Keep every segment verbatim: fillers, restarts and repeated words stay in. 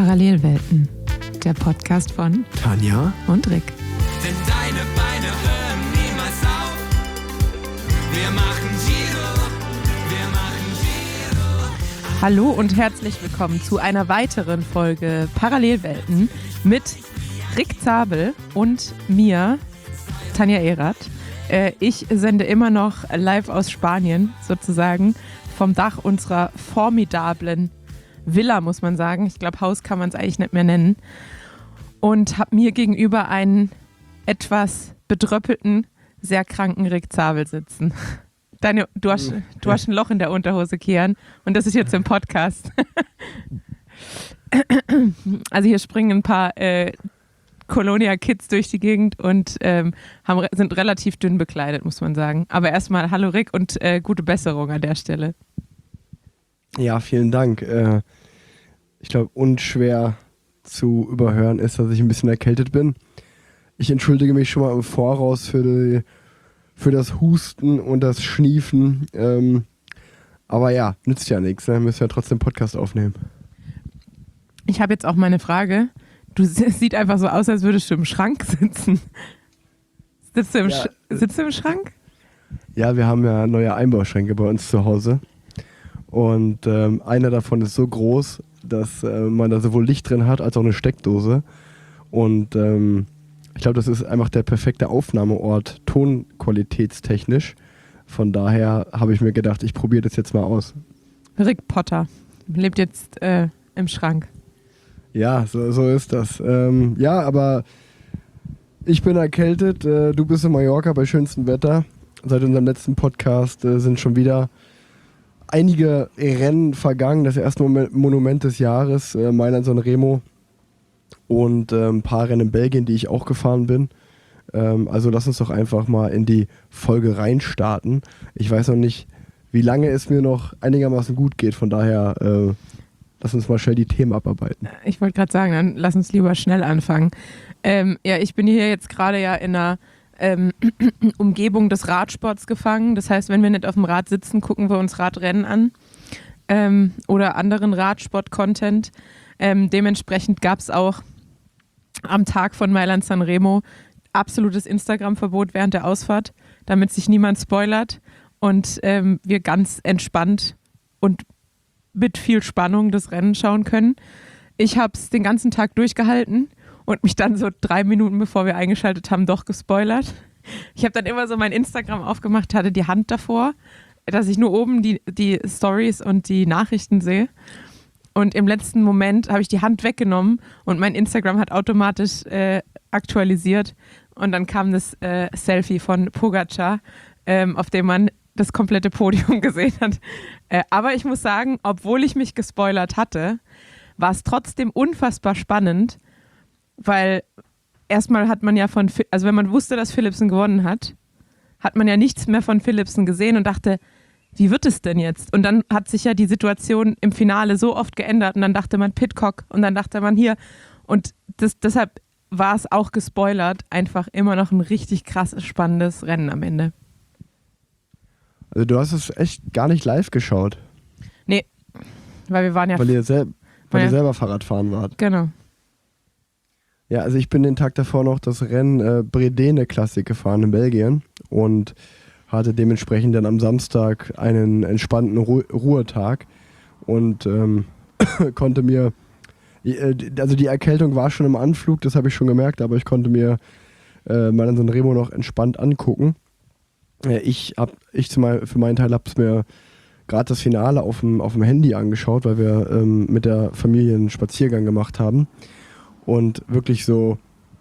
Parallelwelten, der Podcast von Tanja und Rick. Denn deine Beine hören niemals auf. Wir machen Giro, wir machen Giro. Hallo und herzlich willkommen zu einer weiteren Folge Parallelwelten mit Rick Zabel und mir, Tanja Erath. Äh, ich sende immer noch live aus Spanien, sozusagen, vom Dach unserer formidablen Villa, muss man sagen. Ich glaube, Haus kann man es eigentlich nicht mehr nennen. Und habe mir gegenüber einen etwas bedröppelten, sehr kranken Rick Zabel sitzen. Deine, du, hast, du hast ein Loch in der Unterhose, Kian. Und das ist jetzt im Podcast. Also hier springen ein paar äh, Colonia-Kids durch die Gegend und ähm, haben, sind relativ dünn bekleidet, muss man sagen. Aber erstmal hallo Rick und äh, gute Besserung an der Stelle. Ja, vielen Dank. Äh, ich glaube, unschwer zu überhören ist, dass ich ein bisschen erkältet bin. Ich entschuldige mich schon mal im Voraus für, die, für das Husten und das Schniefen. Ähm, aber ja, nützt ja nichts. Ne? Wir müssen ja trotzdem Podcast aufnehmen. Ich habe jetzt auch mal eine Frage. Du es sieht einfach so aus, als würdest du im Schrank sitzen. Sitzt du im, ja, Sch- sitzt du im Schrank? Ja, wir haben ja neue Einbauschränke bei uns zu Hause. Und ähm, einer davon ist so groß, dass äh, man da sowohl Licht drin hat, als auch eine Steckdose. Und ähm, ich glaube, das ist einfach der perfekte Aufnahmeort, tonqualitätstechnisch. Von daher habe ich mir gedacht, ich probiere das jetzt mal aus. Rick Potter lebt jetzt äh, im Schrank. Ja, so, so ist das. Ähm, ja, aber ich bin erkältet, äh, du bist in Mallorca bei schönstem Wetter. Seit unserem letzten Podcast äh, sind schon wieder einige Rennen vergangen. Das erste Monument des Jahres, äh, Mailand-San Remo, und äh, ein paar Rennen in Belgien, die ich auch gefahren bin. Ähm, also lass uns doch einfach mal in die Folge reinstarten. Ich weiß noch nicht, wie lange es mir noch einigermaßen gut geht. Von daher äh, lass uns mal schnell die Themen abarbeiten. Ich wollte gerade sagen, dann lass uns lieber schnell anfangen. Ähm, ja, ich bin hier jetzt gerade ja in einer ähm, Umgebung des Radsports gefangen. Das heißt, wenn wir nicht auf dem Rad sitzen, gucken wir uns Radrennen an ähm, oder anderen Radsport-Content. Ähm, dementsprechend gab es auch am Tag von Mailand-San Remo absolutes Instagram-Verbot während der Ausfahrt, damit sich niemand spoilert und ähm, wir ganz entspannt und mit viel Spannung das Rennen schauen können. Ich habe es den ganzen Tag durchgehalten und mich dann so drei Minuten, bevor wir eingeschaltet haben, doch gespoilert. Ich habe dann immer so mein Instagram aufgemacht, hatte die Hand davor, dass ich nur oben die, die Stories und die Nachrichten sehe. Und im letzten Moment habe ich die Hand weggenommen und mein Instagram hat automatisch äh, aktualisiert. Und dann kam das äh, Selfie von Pogačar, ähm, auf dem man das komplette Podium gesehen hat. Äh, aber ich muss sagen, obwohl ich mich gespoilert hatte, war es trotzdem unfassbar spannend, weil erstmal hat man ja von, also wenn man wusste, dass Philipsen gewonnen hat, hat man ja nichts mehr von Philipsen gesehen und dachte, wie wird es denn jetzt? Und dann hat sich ja die Situation im Finale so oft geändert und dann dachte man Pidcock und dann dachte man hier und das, deshalb war es auch gespoilert, einfach immer noch ein richtig krasses, spannendes Rennen am Ende. Also du hast es echt gar nicht live geschaut. Nee, weil wir waren ja... Weil ihr, sel- weil ja. ihr selber Fahrrad fahren wart. Genau. Ja, also ich bin den Tag davor noch das Rennen äh, Bredene Klassik gefahren in Belgien und hatte dementsprechend dann am Samstag einen entspannten Ru- Ruhetag und ähm, konnte mir, äh, also die Erkältung war schon im Anflug, das habe ich schon gemerkt, aber ich konnte mir äh, Mailand San Remo noch entspannt angucken. Äh, ich hab, ich zumal, für meinen Teil habe es mir gerade das Finale auf dem, auf dem Handy angeschaut, weil wir ähm, mit der Familie einen Spaziergang gemacht haben. Und wirklich so,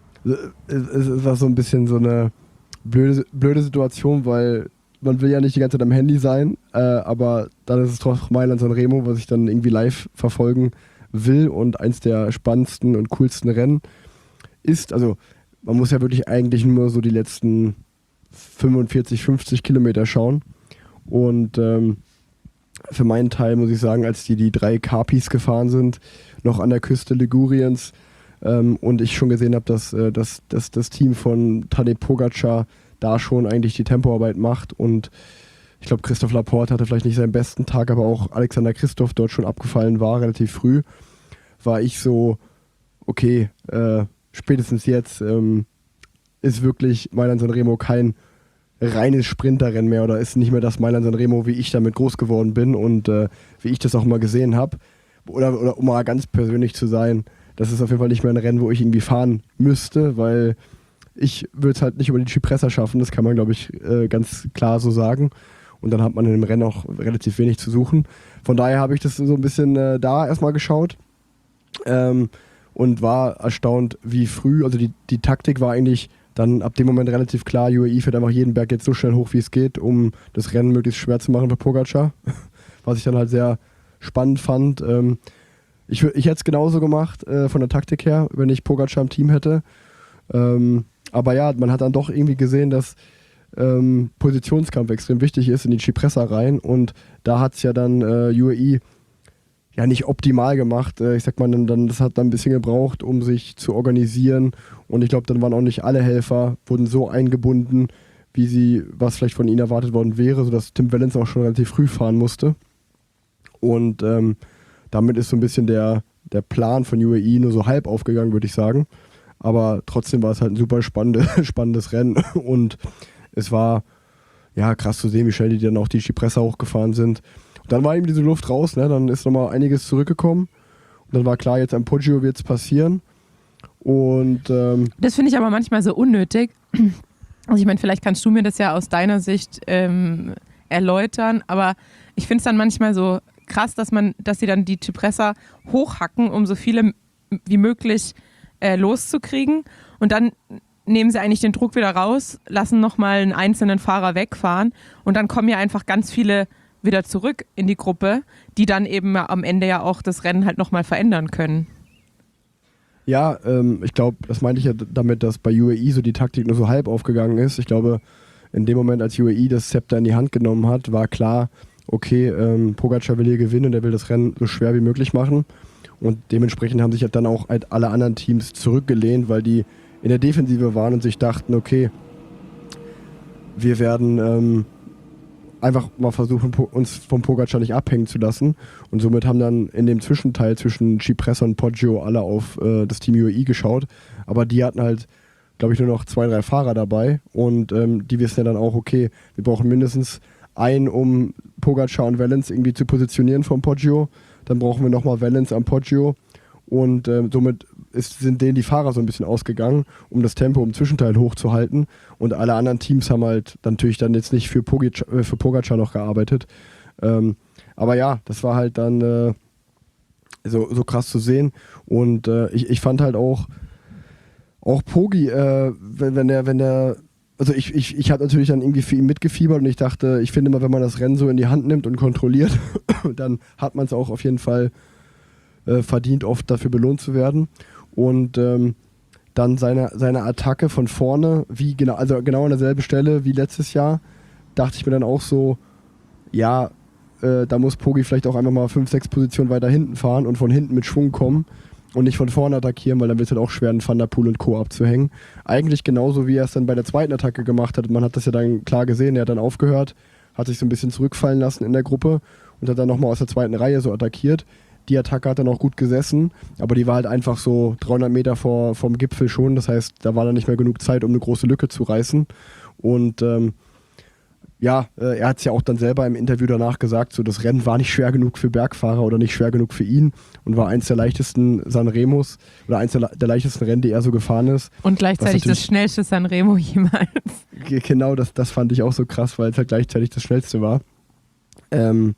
es war so ein bisschen so eine blöde, blöde Situation, weil man will ja nicht die ganze Zeit am Handy sein, äh, aber dann ist es doch Mailand San Remo, was ich dann irgendwie live verfolgen will und eins der spannendsten und coolsten Rennen ist. Also man muss ja wirklich eigentlich nur so die letzten fünfundvierzig, fünfzig Kilometer schauen. Und ähm, für meinen Teil muss ich sagen, als die die drei Capis gefahren sind, noch an der Küste Liguriens, Ähm, und ich schon gesehen habe, dass, äh, dass, dass das Team von Tadej Pogačar da schon eigentlich die Tempoarbeit macht und ich glaube, Christoph Laporte hatte vielleicht nicht seinen besten Tag, aber auch Alexander Kristoff dort schon abgefallen war, relativ früh. war ich so, okay, äh, spätestens jetzt ähm, ist wirklich Mailand-Sanremo kein reines Sprinterrennen mehr oder ist nicht mehr das Mailand-Sanremo, wie ich damit groß geworden bin und äh, wie ich das auch mal gesehen habe. Oder, oder um mal ganz persönlich zu sein, das ist auf jeden Fall nicht mehr ein Rennen, wo ich irgendwie fahren müsste, weil ich würde es halt nicht über die Cipressa schaffen, das kann man, glaube ich, äh, ganz klar so sagen. Und dann hat man in dem Rennen auch relativ wenig zu suchen. Von daher habe ich das so ein bisschen äh, da erstmal geschaut ähm, und war erstaunt, wie früh, also die, die Taktik war eigentlich dann ab dem Moment relativ klar, U A E fährt einfach jeden Berg jetzt so schnell hoch, wie es geht, um das Rennen möglichst schwer zu machen für Pogacar. Was ich dann halt sehr spannend fand. Ähm, ich ich hätte es genauso gemacht, äh, von der Taktik her, wenn ich Pogacar im Team hätte. Ähm, aber ja, man hat dann doch irgendwie gesehen, dass ähm, Positionskampf extrem wichtig ist in die Cipressa rein. Und da hat es ja dann äh, U A E ja nicht optimal gemacht. Äh, ich sag mal, dann, dann, das hat dann ein bisschen gebraucht, um sich zu organisieren. Und ich glaube, dann waren auch nicht alle Helfer, wurden so eingebunden, wie sie, was vielleicht von ihnen erwartet worden wäre, sodass Tim Wellens auch schon relativ früh fahren musste. Und ähm, damit ist so ein bisschen der, der Plan von U A E nur so halb aufgegangen, würde ich sagen. Aber trotzdem war es halt ein super spannende, spannendes Rennen. Und es war ja krass zu sehen, wie schnell die dann auch die Cipressa hochgefahren sind. Und dann war eben diese Luft raus, ne? Dann ist nochmal einiges zurückgekommen. Und dann war klar, jetzt am Poggio wird es passieren. Und ähm, das finde ich aber manchmal so unnötig. Also ich meine, vielleicht kannst du mir das ja aus deiner Sicht ähm, erläutern, aber ich finde es dann manchmal so krass, dass man, dass sie dann die Cipressa hochhacken, um so viele wie möglich äh, loszukriegen. Und dann nehmen sie eigentlich den Druck wieder raus, lassen nochmal einen einzelnen Fahrer wegfahren und dann kommen ja einfach ganz viele wieder zurück in die Gruppe, die dann eben am Ende ja auch das Rennen halt nochmal verändern können. Ja, ähm, ich glaube, das meinte ich ja damit, dass bei U A E so die Taktik nur so halb aufgegangen ist. Ich glaube, in dem Moment, als U A E das Zepter in die Hand genommen hat, war klar, okay, ähm, Pogacar will hier gewinnen und er will das Rennen so schwer wie möglich machen. Und dementsprechend haben sich halt dann auch halt alle anderen Teams zurückgelehnt, weil die in der Defensive waren und sich dachten, okay, wir werden ähm, einfach mal versuchen, uns vom Pogacar nicht abhängen zu lassen. Und somit haben dann in dem Zwischenteil zwischen Cipressa und Poggio alle auf äh, das Team U A E geschaut. Aber die hatten halt, glaube ich, nur noch zwei, drei Fahrer dabei. Und ähm, die wissen ja dann auch, okay, wir brauchen mindestens einen, um Pogacar und Wellens irgendwie zu positionieren vom Poggio. Dann brauchen wir nochmal Wellens am Poggio. Und äh, somit ist, sind denen die Fahrer so ein bisschen ausgegangen, um das Tempo im Zwischenteil hochzuhalten. Und alle anderen Teams haben halt natürlich dann jetzt nicht für Pogacar, äh, für Pogacar noch gearbeitet. Ähm, aber ja, das war halt dann äh, so, so krass zu sehen. Und äh, ich, ich fand halt auch, auch Pogi, äh, wenn, wenn der, wenn der, also ich, ich, ich habe natürlich dann irgendwie für ihn mitgefiebert und ich dachte, ich finde immer, wenn man das Rennen so in die Hand nimmt und kontrolliert, dann hat man es auch auf jeden Fall äh, verdient, oft dafür belohnt zu werden. Und ähm, dann seine, seine Attacke von vorne, wie genau, also genau an derselben Stelle wie letztes Jahr, dachte ich mir dann auch so, ja, äh, da muss Pogi vielleicht auch einfach mal fünf, sechs Positionen weiter hinten fahren und von hinten mit Schwung kommen und nicht von vorne attackieren, weil dann wird es halt auch schwer, einen Van der Poel und Co. abzuhängen. Eigentlich genauso, wie er es dann bei der zweiten Attacke gemacht hat. Man hat das ja dann klar gesehen, er hat dann aufgehört, hat sich so ein bisschen zurückfallen lassen in der Gruppe und hat dann nochmal aus der zweiten Reihe so attackiert. Die Attacke hat dann auch gut gesessen, aber die war halt einfach so dreihundert Meter vor, vom Gipfel schon. Das heißt, da war dann nicht mehr genug Zeit, um eine große Lücke zu reißen. Und ähm, ja, äh, er hat es ja auch dann selber im Interview danach gesagt, so das Rennen war nicht schwer genug für Bergfahrer oder nicht schwer genug für ihn und war eins der leichtesten Sanremos oder eins der, der leichtesten Rennen, die er so gefahren ist. Und gleichzeitig das schnellste Sanremo jemals. Genau, das, das fand ich auch so krass, weil es halt gleichzeitig das schnellste war. Ähm,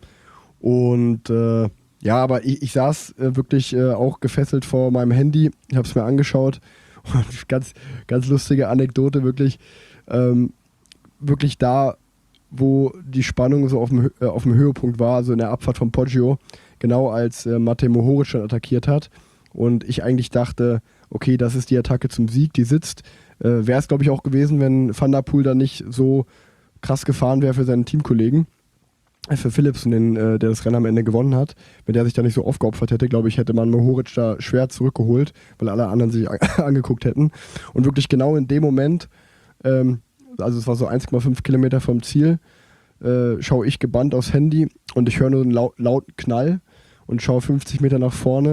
und äh, ja, aber ich, ich saß äh, wirklich äh, auch gefesselt vor meinem Handy, ich habe es mir angeschaut und ganz, ganz lustige Anekdote, wirklich, ähm, wirklich da, wo die Spannung so auf dem, äh, auf dem Höhepunkt war, also in der Abfahrt vom Poggio, genau als äh, Matej Mohoric dann attackiert hat und ich eigentlich dachte, okay, das ist die Attacke zum Sieg, die sitzt. Äh, wäre es, glaube ich, auch gewesen, wenn Van der Poel dann nicht so krass gefahren wäre für seinen Teamkollegen, äh, für Philipsen, den, äh, der das Rennen am Ende gewonnen hat. Wenn der sich da nicht so aufgeopfert hätte, glaube ich, hätte man Mohoric da schwer zurückgeholt, weil alle anderen sich a- angeguckt hätten. Und wirklich genau in dem Moment, ähm, also es war so eins Komma fünf Kilometer vom Ziel, äh, schaue ich gebannt aufs Handy und ich höre nur einen lau- lauten Knall und schaue fünfzig Meter nach vorne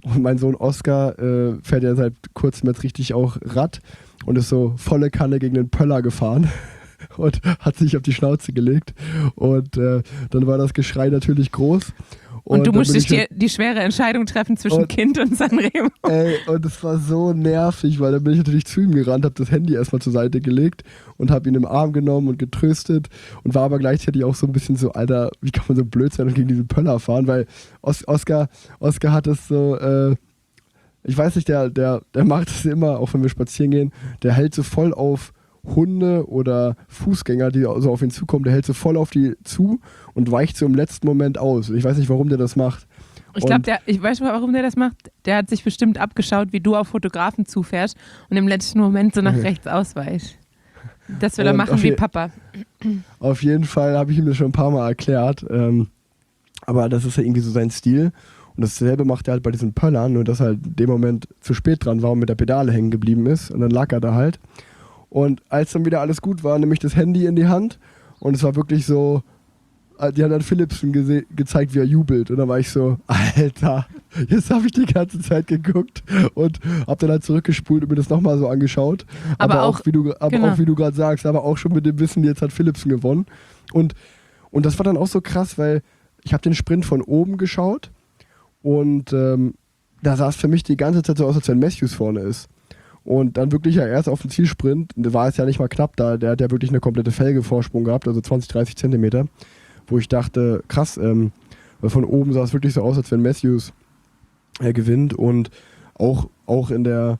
Und mein Sohn Oscar äh, fährt ja seit kurzem jetzt richtig auch Rad und ist so volle Kanne gegen den Pöller gefahren und hat sich auf die Schnauze gelegt. Und äh, dann war das Geschrei natürlich groß. Und, und du musstest dir die schwere Entscheidung treffen zwischen und, Kind und Sanremo. Ey, und es war so nervig, weil dann bin ich natürlich zu ihm gerannt, habe das Handy erstmal zur Seite gelegt und habe ihn im Arm genommen und getröstet und war aber gleichzeitig auch so ein bisschen so, Alter, wie kann man so blöd sein und gegen diesen Pöller fahren, weil Os- Oscar, Oscar hat es so, äh, ich weiß nicht, der, der, der macht es immer, auch wenn wir spazieren gehen, der hält so voll auf Hunde oder Fußgänger, die so auf ihn zukommen, der hält so voll auf die zu und weicht so im letzten Moment aus. Ich weiß nicht, warum der das macht. Ich glaube, der, ich weiß mal, warum der das macht. Der hat sich bestimmt abgeschaut, wie du auf Fotografen zufährst und im letzten Moment so nach okay. rechts ausweichst. Das will er machen wie je- Papa. Auf jeden Fall habe ich ihm das schon ein paar Mal erklärt. Ähm, aber das ist ja irgendwie so sein Stil. Und dasselbe macht er halt bei diesen Pöllern, nur dass er halt in dem Moment zu spät dran war und mit der Pedale hängen geblieben ist. Und dann lag er da halt. Und als dann wieder alles gut war, nehme ich das Handy in die Hand und es war wirklich so, die hat dann Philipsen gese- gezeigt, wie er jubelt. Und dann war ich so, Alter, jetzt habe ich die ganze Zeit geguckt und habe dann halt zurückgespult und mir das nochmal so angeschaut. Aber, aber auch, auch, wie du, aber genau. auch wie du gerade sagst, aber auch schon mit dem Wissen, jetzt hat Philipsen gewonnen. Und, und das war dann auch so krass, weil ich habe den Sprint von oben geschaut und ähm, da sah es für mich die ganze Zeit so aus, als wenn Matthews vorne ist. Und dann wirklich ja erst auf dem Zielsprint, da war es ja nicht mal knapp da, der hat ja wirklich eine komplette Felge Vorsprung gehabt, also zwanzig, dreißig Zentimeter, wo ich dachte, krass, ähm, weil von oben sah es wirklich so aus, als wenn Matthews äh, gewinnt und auch, auch in der,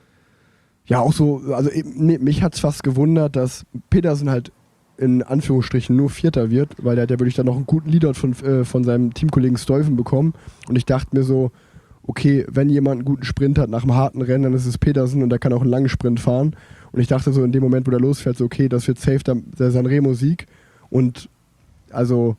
ja auch so, also nee, mich hat es fast gewundert, dass Pedersen halt in Anführungsstrichen nur Vierter wird, weil der hat ja wirklich dann noch einen guten Leadout von, äh, von seinem Teamkollegen Stuyven bekommen und ich dachte mir so, okay, wenn jemand einen guten Sprint hat nach einem harten Rennen, dann ist es Pedersen und der kann auch einen langen Sprint fahren. Und ich dachte so in dem Moment, wo der losfährt, so okay, das wird safe der, der Sanremo-Sieg. Und also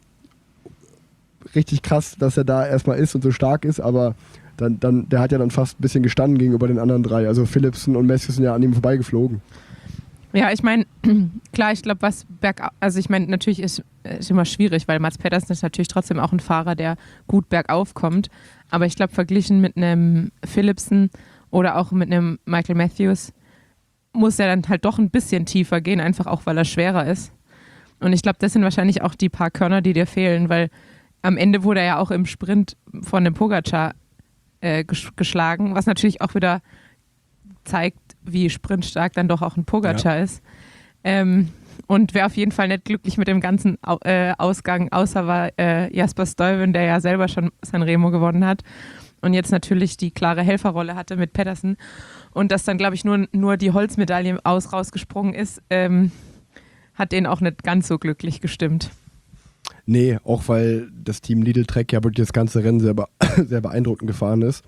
richtig krass, dass er da erstmal ist und so stark ist, aber dann, dann, der hat ja dann fast ein bisschen gestanden gegenüber den anderen drei. Also Philipsen und Matthews sind ja an ihm vorbeigeflogen. Ja, ich meine, klar, ich glaube, was bergauf, also ich meine, natürlich ist es immer schwierig, weil Mats Pedersen ist natürlich trotzdem auch ein Fahrer, der gut bergauf kommt. Aber ich glaube, verglichen mit einem Philipsen oder auch mit einem Michael Matthews muss er dann halt doch ein bisschen tiefer gehen, einfach auch, weil er schwerer ist. Und ich glaube, das sind wahrscheinlich auch die paar Körner, die dir fehlen, weil am Ende wurde er ja auch im Sprint von dem Pogacar äh, geschlagen, was natürlich auch wieder zeigt, wie sprintstark dann doch auch ein Pogacar ja. ist. Ähm, und wer auf jeden Fall nicht glücklich mit dem ganzen Au- äh, Ausgang, außer war äh, Jasper Stuyven, der ja selber schon Sanremo gewonnen hat und jetzt natürlich die klare Helferrolle hatte mit Pedersen und dass dann, glaube ich, nur, nur die Holzmedaille aus rausgesprungen ist, ähm, hat den auch nicht ganz so glücklich gestimmt. Nee, auch weil das Team Lidl Trek ja wirklich das ganze Rennen sehr, be- sehr beeindruckend gefahren ist.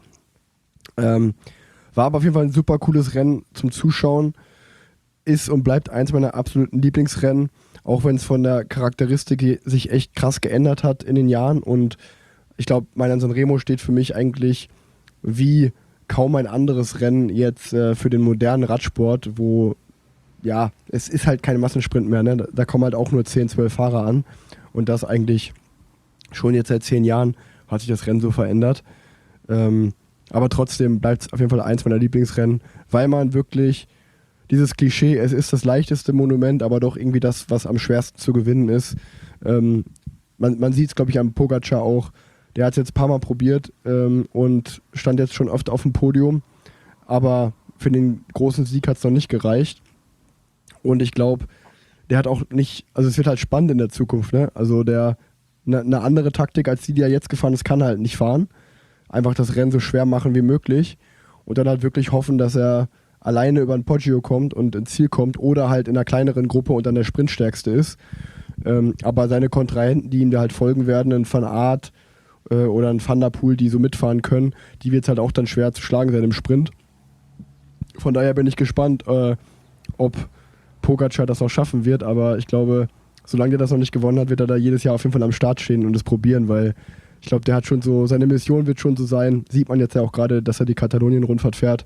Ähm, War aber auf jeden Fall ein super cooles Rennen zum Zuschauen. Ist und bleibt eins meiner absoluten Lieblingsrennen, auch wenn es von der Charakteristik sich echt krass geändert hat in den Jahren. Und ich glaube, Mailand Sanremo steht für mich eigentlich wie kaum ein anderes Rennen jetzt äh, für den modernen Radsport, wo, ja, es ist halt kein Massensprint mehr. Ne? Da kommen halt auch nur zehn, zwölf Fahrer an. Und das eigentlich schon jetzt seit zehn Jahren hat sich das Rennen so verändert. Ähm, Aber trotzdem bleibt es auf jeden Fall eins meiner Lieblingsrennen, weil man wirklich dieses Klischee, es ist das leichteste Monument, aber doch irgendwie das, was am schwersten zu gewinnen ist. Ähm, man man sieht es, glaube ich, am Pogacar auch. Der hat es jetzt ein paar Mal probiert ähm, und stand jetzt schon oft auf dem Podium. Aber für den großen Sieg hat es noch nicht gereicht. Und ich glaube, der hat auch nicht, also es wird halt spannend in der Zukunft. Ne? Also der eine ne andere Taktik, als die, die er jetzt gefahren ist, kann halt nicht fahren. Einfach das Rennen so schwer machen wie möglich und dann halt wirklich hoffen, dass er alleine über ein Poggio kommt und ins Ziel kommt oder halt in einer kleineren Gruppe und dann der Sprintstärkste ist. Ähm, aber seine Kontrahenten, die ihm da halt folgen werden, ein Van Aert äh, oder ein Van der Poel, die so mitfahren können, die wird es halt auch dann schwer zu schlagen sein im Sprint. Von daher bin ich gespannt, äh, ob Pogacar das auch schaffen wird, aber ich glaube, solange der das noch nicht gewonnen hat, wird er da jedes Jahr auf jeden Fall am Start stehen und es probieren, weil ich glaube, der hat schon so, seine Mission wird schon so sein, sieht man jetzt ja auch gerade, dass er die Katalonien-Rundfahrt fährt.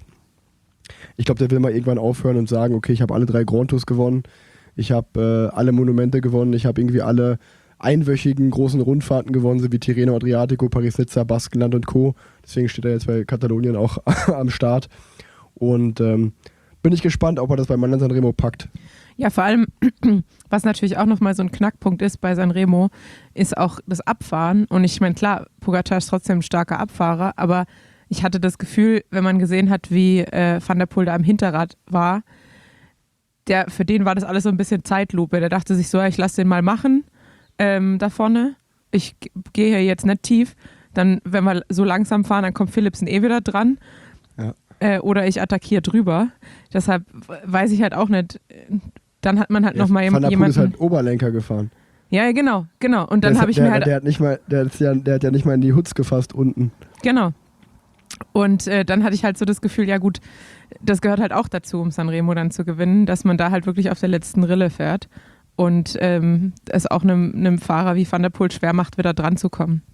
Ich glaube, der will mal irgendwann aufhören und sagen, okay, ich habe alle drei Grand Tours gewonnen, ich habe äh, alle Monumente gewonnen, ich habe irgendwie alle einwöchigen großen Rundfahrten gewonnen, so wie Tirreno Adriatico, Paris-Nizza, Baskenland und Co. Deswegen steht er jetzt bei Katalonien auch am Start. Und ähm, bin ich gespannt, ob er das bei Milan Sanremo packt. Ja, vor allem, was natürlich auch nochmal so ein Knackpunkt ist bei Sanremo, ist auch das Abfahren. Und ich meine, klar, Pogacar ist trotzdem ein starker Abfahrer, aber ich hatte das Gefühl, wenn man gesehen hat, wie äh, Van der Poel da am Hinterrad war, der, für den war das alles so ein bisschen Zeitlupe. Der dachte sich so, ja, ich lasse den mal machen ähm, da vorne. Ich g- gehe hier jetzt nicht tief. Dann, wenn wir so langsam fahren, dann kommt Philipsen eh wieder dran. Ja. Äh, oder ich attackiere drüber. Deshalb weiß ich halt auch nicht. Dann hat man halt Ja, nochmal Van der Poel jemanden. ist halt Oberlenker gefahren. Ja, genau, genau. Und dann Der ist- habe ich der, mir halt. Der hat, nicht mal, der, ist ja, der hat ja nicht mal in die Hutz gefasst unten. Genau. Und äh, dann hatte ich halt so das Gefühl, ja gut, das gehört halt auch dazu, um Sanremo dann zu gewinnen, dass man da halt wirklich auf der letzten Rille fährt und ähm, es auch einem, einem Fahrer wie Van der Poel schwer macht, wieder dran zu kommen.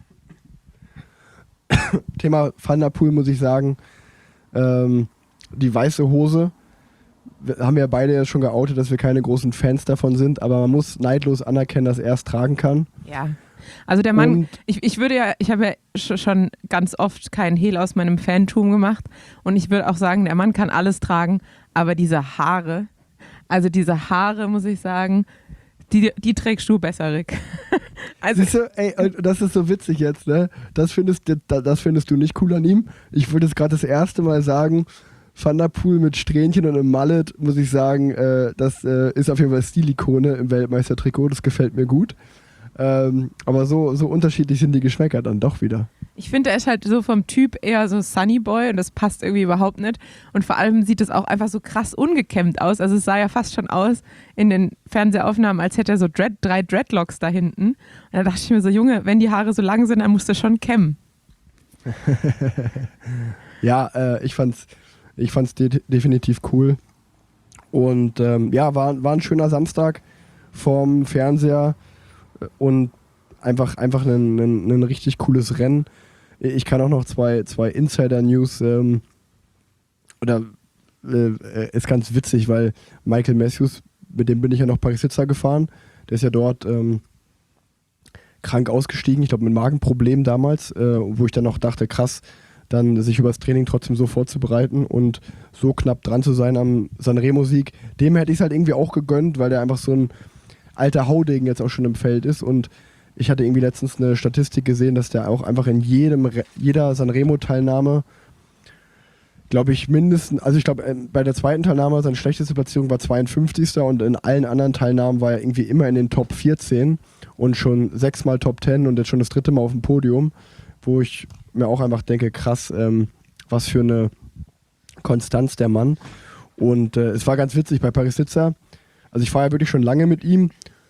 Thema Van der Poel muss ich sagen, ähm, die weiße Hose, wir haben ja beide ja schon geoutet, dass wir keine großen Fans davon sind, aber man muss neidlos anerkennen, dass er es tragen kann. Ja. Also der Mann, Und- ich, ich würde ja, ich habe ja sch- schon ganz oft keinen Hehl aus meinem Fantum gemacht und ich würde auch sagen, der Mann kann alles tragen, aber diese Haare, also diese Haare, muss ich sagen, die, die trägst du besser, Rick. Also Siehst du, ey, und das ist so witzig jetzt, ne? Das findest, du- das findest du nicht cool an ihm. Ich würde es gerade das erste Mal sagen, Van der Poel mit Strähnchen und einem Mallet, muss ich sagen, äh, das äh, ist auf jeden Fall Stilikone im Weltmeistertrikot, das gefällt mir gut. Ähm, aber so, so unterschiedlich sind die Geschmäcker dann doch wieder. ich finde, er ist halt so vom Typ eher so Sunny Boy und das passt irgendwie überhaupt nicht. Und vor allem sieht es auch einfach so krass ungekämmt aus. Also es sah ja fast schon aus in den Fernsehaufnahmen, als hätte er so Dread, drei Dreadlocks da hinten. Und da dachte ich mir so, Junge, wenn die Haare so lang sind, dann musst du schon kämmen. Ja, äh, ich fand's, ich fand's de- definitiv cool. Und ähm, ja, war, war ein schöner Samstag vorm Fernseher und einfach, einfach ein, ein, ein richtig cooles Rennen. Ich kann auch noch zwei, zwei Insider-News ähm, oder äh, ist ganz witzig, weil Michael Matthews, mit dem bin ich ja noch Paris-Nizza gefahren, der ist ja dort ähm, krank ausgestiegen, ich glaube mit Magenproblemen damals, äh, wo ich dann noch dachte, krass, dann sich übers Training trotzdem so vorzubereiten und so knapp dran zu sein am Sanremo-Sieg, dem hätte ich es halt irgendwie auch gegönnt, weil der einfach so ein alter Haudegen jetzt auch schon im Feld ist und ich hatte irgendwie letztens eine Statistik gesehen, dass der auch einfach in jedem Re- jeder Sanremo-Teilnahme, glaube ich, mindestens, also ich glaube, bei der zweiten Teilnahme seine schlechteste Platzierung war zweiundfünfzigster und in allen anderen Teilnahmen war er irgendwie immer in den Top vierzehn und schon sechsmal Top zehn und jetzt schon das dritte Mal auf dem Podium, wo ich mir auch einfach denke, krass, ähm, was für eine Konstanz der Mann. Und äh, es war ganz witzig bei Paris-Nizza. Also ich fahre ja wirklich schon lange mit ihm,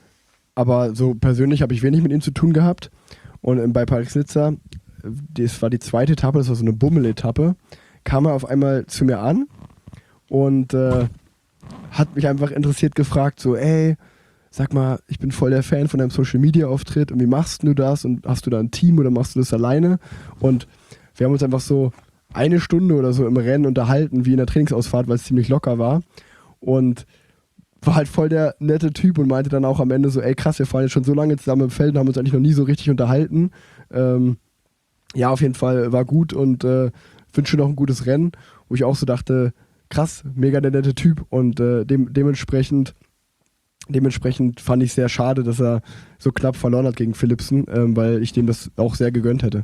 aber so persönlich habe ich wenig mit ihm zu tun gehabt. Und ähm, bei Paris-Nizza, das war die zweite Etappe, das war so eine Bummel-Etappe, kam er auf einmal zu mir an und äh, hat mich einfach interessiert gefragt, so ey, sag mal, ich bin voll der Fan von deinem Social-Media-Auftritt und wie machst du das und hast du da ein Team oder machst du das alleine? Und wir haben uns einfach so eine Stunde oder so im Rennen unterhalten, wie in der Trainingsausfahrt, weil es ziemlich locker war und war halt voll der nette Typ und meinte dann auch am Ende so, ey krass, wir fahren jetzt schon so lange zusammen im Feld und haben uns eigentlich noch nie so richtig unterhalten. Ähm, ja, auf jeden Fall war gut und äh, wünsche noch ein gutes Rennen, wo ich auch so dachte, krass, mega der nette Typ und äh, dem, dementsprechend dementsprechend fand ich sehr schade, dass er so knapp verloren hat gegen Philipsen, ähm, weil ich dem das auch sehr gegönnt hätte.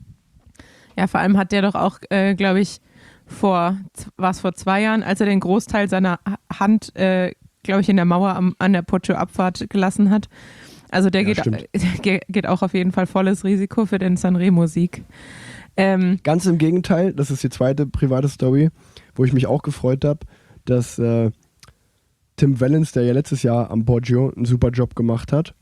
Ja, vor allem hat der doch auch, äh, glaube ich, vor, war es vor zwei Jahren, als er den Großteil seiner Hand, äh, glaube ich, in der Mauer am, an der Poggio-Abfahrt gelassen hat. Also der Ja, geht, stimmt. äh, geht auch auf jeden Fall volles Risiko für den Sanremo-Sieg. Ähm, Ganz im Gegenteil, das ist die zweite private Story, wo ich mich auch gefreut habe, dass äh, Tim Wellens, der ja letztes Jahr am Poggio einen super Job gemacht hat,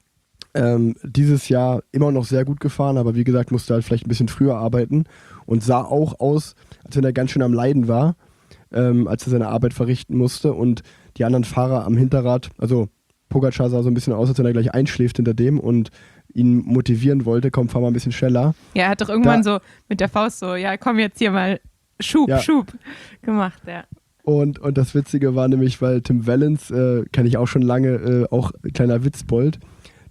ähm, dieses Jahr immer noch sehr gut gefahren, aber wie gesagt, musste halt vielleicht ein bisschen früher arbeiten und sah auch aus, als wenn er ganz schön am Leiden war, ähm, als er seine Arbeit verrichten musste und die anderen Fahrer am Hinterrad, also Pogacar sah so ein bisschen aus, als wenn er gleich einschläft hinter dem und ihn motivieren wollte, komm, fahr mal ein bisschen schneller. ja, er hat doch irgendwann Da- so mit der Faust so, ja, komm jetzt hier mal Schub, Ja. Schub gemacht, ja. Und, und das Witzige war nämlich, weil Tim Wellens, äh, kenne ich auch schon lange, äh, auch kleiner Witzbold,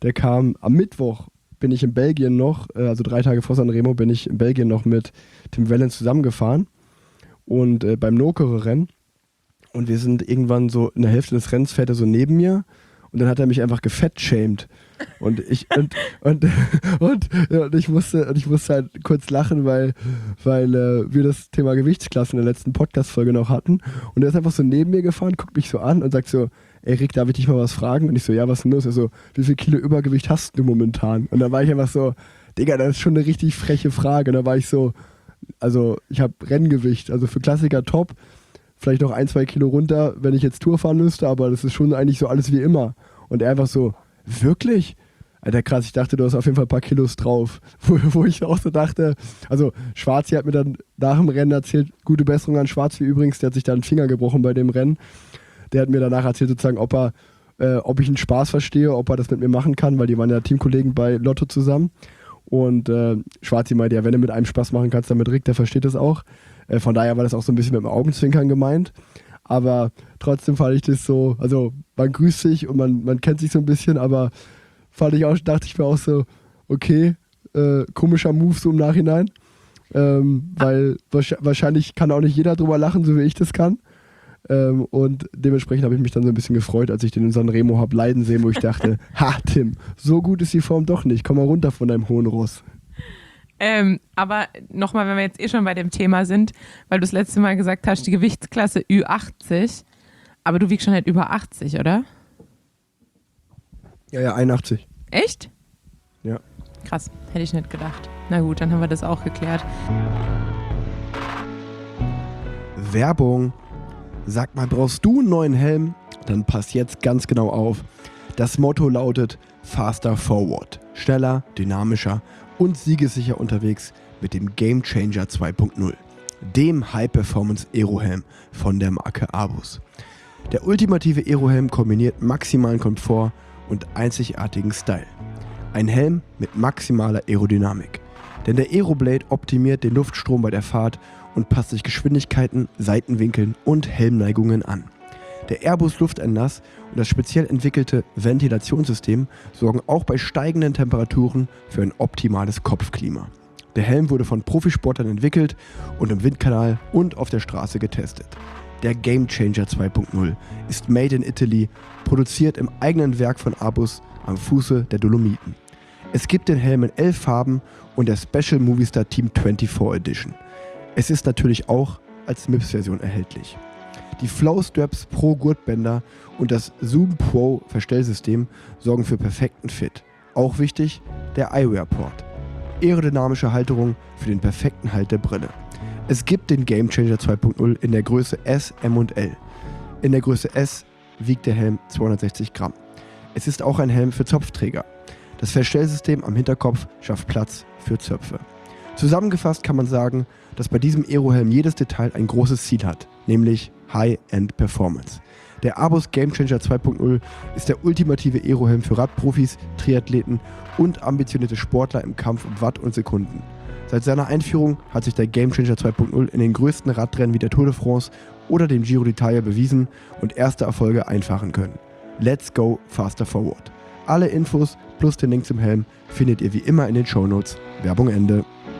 der kam am Mittwoch, bin ich in Belgien noch, äh, also drei Tage vor Sanremo, bin ich in Belgien noch mit Tim Wellens zusammengefahren und äh, beim Nokere-Rennen. Und wir sind irgendwann so in der Hälfte des Rennens, fährt er so neben mir und dann hat er mich einfach gefettshamed. Und ich und, und, und, ja, und ich musste und ich musste halt kurz lachen, weil, weil äh, wir das Thema Gewichtsklassen in der letzten Podcast-Folge noch hatten. Und er ist einfach so neben mir gefahren, guckt mich so an und sagt so, ey Rick, darf ich dich mal was fragen? Und ich so, ja, was ist denn los? Er so, wie viel Kilo Übergewicht hast du momentan? Und dann war ich einfach so, Digga, das ist schon eine richtig freche Frage. Und da war ich so, also ich habe Renngewicht, also für Klassiker top, vielleicht noch ein, zwei Kilo runter, wenn ich jetzt Tour fahren müsste, aber das ist schon eigentlich so alles wie immer. Und er einfach so, wirklich? Alter, krass, ich dachte, du hast auf jeden Fall ein paar Kilos drauf. Wo, wo ich auch so dachte, also Schwarzi hat mir dann nach dem Rennen erzählt, gute Besserung an Schwarzi übrigens, der hat sich da einen Finger gebrochen bei dem Rennen. Der hat mir danach erzählt sozusagen, ob er, äh, ob ich einen Spaß verstehe, ob er das mit mir machen kann, weil die waren ja Teamkollegen bei Lotto zusammen. Und äh, Schwarzi meinte ja, wenn du mit einem Spaß machen kannst, dann mit Rick, der versteht das auch. Äh, von daher war das auch so ein bisschen mit dem Augenzwinkern gemeint. Aber trotzdem fand ich das so, also man grüßt sich und man, man kennt sich so ein bisschen, aber fand ich auch, dachte ich mir auch so, okay, äh, komischer Move so im Nachhinein. Ähm, weil wahrscheinlich kann auch nicht jeder drüber lachen, so wie ich das kann. Ähm, und dementsprechend habe ich mich dann so ein bisschen gefreut, als ich den in Sanremo habe leiden sehen, wo ich dachte, ha Tim, so gut ist die Form doch nicht, komm mal runter von deinem hohen Ross. Ähm, aber nochmal, wenn wir jetzt eh schon bei dem Thema sind, weil du das letzte Mal gesagt hast, die Gewichtsklasse Ü achtzig, aber du wiegst schon halt über achtzig, oder? Ja, ja, einundachtzig. Echt? Ja. Krass, hätte ich nicht gedacht. Na gut, dann haben wir das auch geklärt. Werbung. Sag mal, brauchst du einen neuen Helm? Dann pass jetzt ganz genau auf. Das Motto lautet Faster Forward. Schneller, dynamischer und siegessicher unterwegs mit dem Game Changer zwei Punkt null. Dem High-Performance-Aerohelm von der Marke Abus. Der ultimative Aerohelm kombiniert maximalen Komfort und einzigartigen Style. Ein Helm mit maximaler Aerodynamik. Denn der Aeroblade optimiert den Luftstrom bei der Fahrt und passt sich Geschwindigkeiten, Seitenwinkeln und Helmneigungen an. Der Airbus Lufteinlass und das speziell entwickelte Ventilationssystem sorgen auch bei steigenden Temperaturen für ein optimales Kopfklima. Der Helm wurde von Profisportlern entwickelt und im Windkanal und auf der Straße getestet. Der Game Changer zwei Punkt null ist made in Italy, produziert im eigenen Werk von Abus am Fuße der Dolomiten. Es gibt den Helm in elf Farben und der Special Movistar Team vierundzwanzig Edition. Es ist natürlich auch als M I P S-Version erhältlich. Die Flow Straps Pro Gurtbänder und das Zoom Pro Verstellsystem sorgen für perfekten Fit. Auch wichtig, der Eyewear Port. Aerodynamische Halterung für den perfekten Halt der Brille. Es gibt den Game Changer zwei Punkt null in der Größe S, M und L. In der Größe S wiegt der Helm zweihundertsechzig Gramm. Es ist auch ein Helm für Zopfträger. Das Verstellsystem am Hinterkopf schafft Platz für Zöpfe. Zusammengefasst kann man sagen, dass bei diesem Aerohelm jedes Detail ein großes Ziel hat, nämlich High-End Performance. Der Abus Game Changer zwei Punkt null ist der ultimative Aerohelm für Radprofis, Triathleten und ambitionierte Sportler im Kampf um Watt und Sekunden. Seit seiner Einführung hat sich der Game Changer zwei Punkt null in den größten Radrennen wie der Tour de France oder dem Giro d'Italia bewiesen und erste Erfolge einfahren können. Let's go faster forward. Alle Infos plus den Link zum Helm findet ihr wie immer in den Shownotes. Werbung Ende.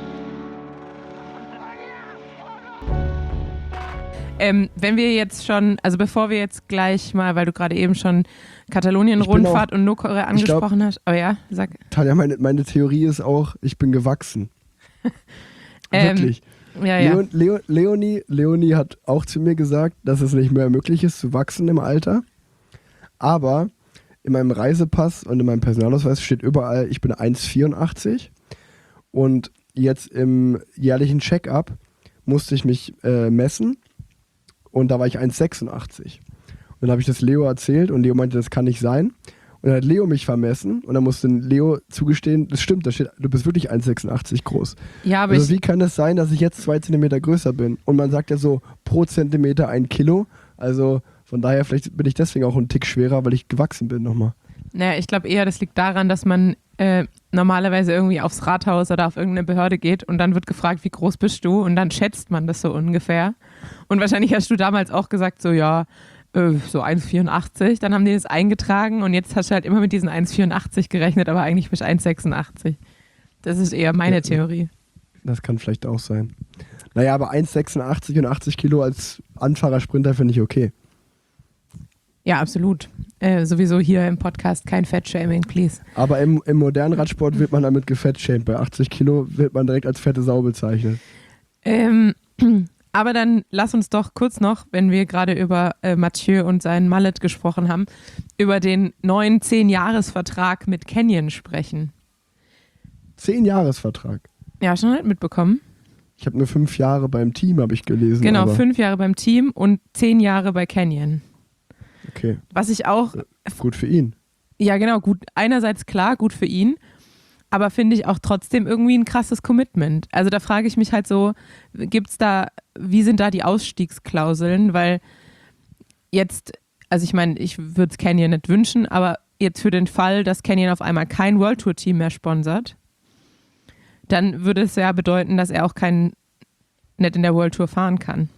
Ähm, wenn wir jetzt schon, also bevor wir jetzt gleich mal, weil du gerade eben schon Katalonien-Rundfahrt und Nokere angesprochen glaub, hast. Oh ja, sag. Tanja, meine, meine Theorie ist auch, ich bin gewachsen. Wirklich. Ähm, ja, ja. Leon, Leo, Leonie, Leonie hat auch zu mir gesagt, dass es nicht mehr möglich ist, zu wachsen im Alter. Aber in meinem Reisepass und in meinem Personalausweis steht überall, ich bin eins Komma vierundachtzig. Und jetzt im jährlichen Check-up musste ich mich äh, messen. Und da war ich eins Komma sechsundachtzig. Und dann habe ich das Leo erzählt und Leo meinte, das kann nicht sein. Und dann hat Leo mich vermessen und dann musste Leo zugestehen, das stimmt, da steht, du bist wirklich eins Komma sechsundachtzig groß. Ja, aber also ich wie kann das sein, dass ich jetzt zwei Zentimeter größer bin? Und man sagt ja so, pro Zentimeter ein Kilo. Also von daher, vielleicht bin ich deswegen auch einen Tick schwerer, weil ich gewachsen bin nochmal. Naja, ich glaube eher, das liegt daran, dass man äh, normalerweise irgendwie aufs Rathaus oder auf irgendeine Behörde geht und dann wird gefragt, wie groß bist du? Und dann schätzt man das so ungefähr. Und wahrscheinlich hast du damals auch gesagt, so ja, äh, so eins Komma vierundachtzig. Dann haben die das eingetragen und jetzt hast du halt immer mit diesen eins Komma vierundachtzig gerechnet, aber eigentlich bist du eins Komma sechsundachtzig. Das ist eher meine Ja, Theorie. Das kann vielleicht auch sein. Naja, aber eins Komma sechsundachtzig und achtzig Kilo als Anfahrer-Sprinter finde ich okay. Ja, absolut. Äh, sowieso hier im Podcast kein Fettshaming, please. Aber im, im modernen Radsport wird man damit gefettshamed. Bei achtzig Kilo wird man direkt als fette Sau bezeichnet. Ähm, aber dann lass uns doch kurz noch, wenn wir gerade über äh, Mathieu und seinen Mallet gesprochen haben, über den neuen zehn-Jahres-Vertrag mit Canyon sprechen. Zehn-Jahres-Vertrag. Ja, schon halt mitbekommen. Ich habe nur fünf Jahre beim Team, habe ich gelesen. Genau, aber fünf Jahre beim Team und zehn Jahre bei Canyon. Okay. Was ich auch, Gut für ihn. ja genau, gut, einerseits klar, gut für ihn, aber finde ich auch trotzdem irgendwie ein krasses Commitment. Also da frage ich mich halt so, gibt's da, wie sind da die Ausstiegsklauseln? Weil jetzt, also ich meine, ich würde es Canyon nicht wünschen, aber jetzt für den Fall, dass Canyon auf einmal kein World Tour Team mehr sponsert, dann würde es ja bedeuten, dass er auch kein, nicht in der World Tour fahren kann.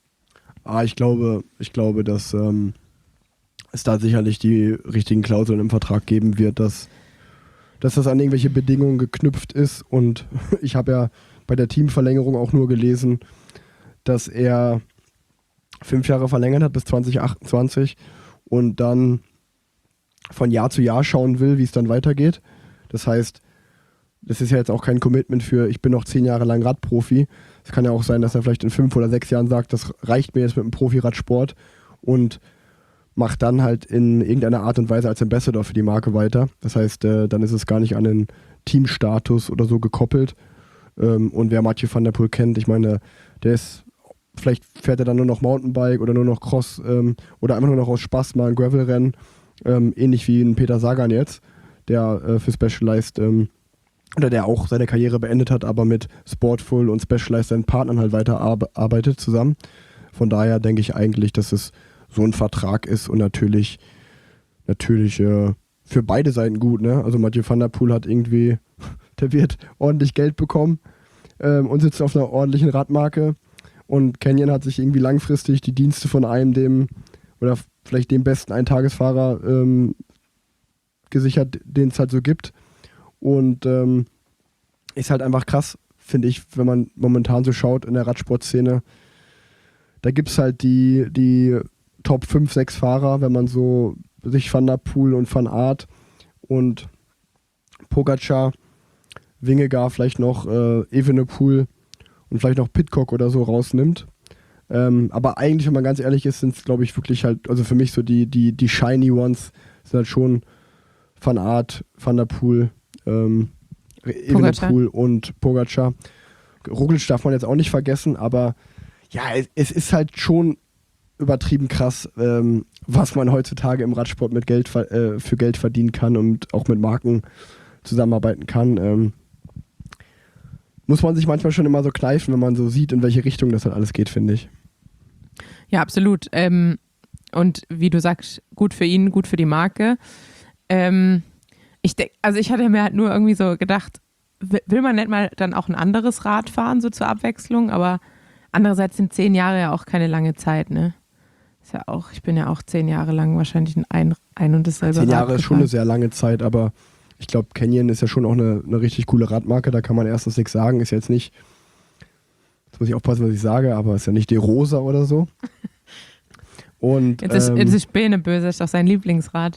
Ah, ich glaube, ich glaube, dass ähm, es da sicherlich die richtigen Klauseln im Vertrag geben wird, dass, dass das an irgendwelche Bedingungen geknüpft ist. Und ich habe ja bei der Teamverlängerung auch nur gelesen, dass er fünf Jahre verlängert hat bis zwanzig achtundzwanzig und dann von Jahr zu Jahr schauen will, wie es dann weitergeht. Das heißt, das ist ja jetzt auch kein Commitment für, ich bin noch zehn Jahre lang Radprofi. Es kann ja auch sein, dass er vielleicht in fünf oder sechs Jahren sagt, das reicht mir jetzt mit dem Profi-Radsport und macht dann halt in irgendeiner Art und Weise als Ambassador für die Marke weiter. Das heißt, äh, dann ist es gar nicht an den Teamstatus oder so gekoppelt. Ähm, und wer Mathieu van der Poel kennt, ich meine, der ist, vielleicht fährt er dann nur noch Mountainbike oder nur noch Cross ähm, oder einfach nur noch aus Spaß mal ein Gravelrennen. Ähm, ähnlich wie ein Peter Sagan jetzt, der äh, für Specialized ähm, oder der auch seine Karriere beendet hat, aber mit Sportful und Specialized seinen Partnern halt weiter ar- arbeitet zusammen. Von daher denke ich eigentlich, dass es so ein Vertrag ist und natürlich natürlich äh, für beide Seiten gut, ne? Also Mathieu van der Poel hat irgendwie, der wird ordentlich Geld bekommen ähm, und sitzt auf einer ordentlichen Radmarke und Canyon hat sich irgendwie langfristig die Dienste von einem dem oder vielleicht dem besten Eintagesfahrer ähm, gesichert, den es halt so gibt. Und ähm, ist halt einfach krass, finde ich, wenn man momentan so schaut in der Radsportszene. Da gibt es halt die, die Top fünf, sechs Fahrer, wenn man so sich Van der Poel und Van Aert und Pogacar, Vingegaard, vielleicht noch äh, Evenepoel und vielleicht noch Pidcock oder so rausnimmt. Ähm, aber eigentlich, wenn man ganz ehrlich ist, sind es, glaube ich, wirklich halt, also für mich so die, die, die shiny Ones sind halt schon Van Aert, Van der Poel, ähm, Evenepoel und Pogacar. Roglic darf man jetzt auch nicht vergessen, aber ja, es, es ist halt schon übertrieben krass, ähm, was man heutzutage im Radsport mit Geld äh, für Geld verdienen kann und auch mit Marken zusammenarbeiten kann. Ähm, muss man sich manchmal schon immer so kneifen, wenn man so sieht, in welche Richtung das halt alles geht, finde ich. Ja, absolut. Ähm, und wie du sagst, gut für ihn, gut für die Marke. Ähm, ich denk, also ich hatte mir halt nur irgendwie so gedacht, will man nicht mal dann auch ein anderes Rad fahren, so zur Abwechslung, aber andererseits sind zehn Jahre ja auch keine lange Zeit, ne? Ist ja auch, ich bin ja auch zehn Jahre lang wahrscheinlich ein, ein und dasselbe Rad Zehn Jahre gefahren. ist schon eine sehr lange Zeit, aber ich glaube, Canyon ist ja schon auch eine, eine richtig coole Radmarke, da kann man erstens nichts sagen, ist jetzt nicht, jetzt muss ich aufpassen, was ich sage, aber ist ja nicht die Rosa oder so. Und, jetzt ist, ähm, jetzt ist Späne böse, ist doch sein Lieblingsrad.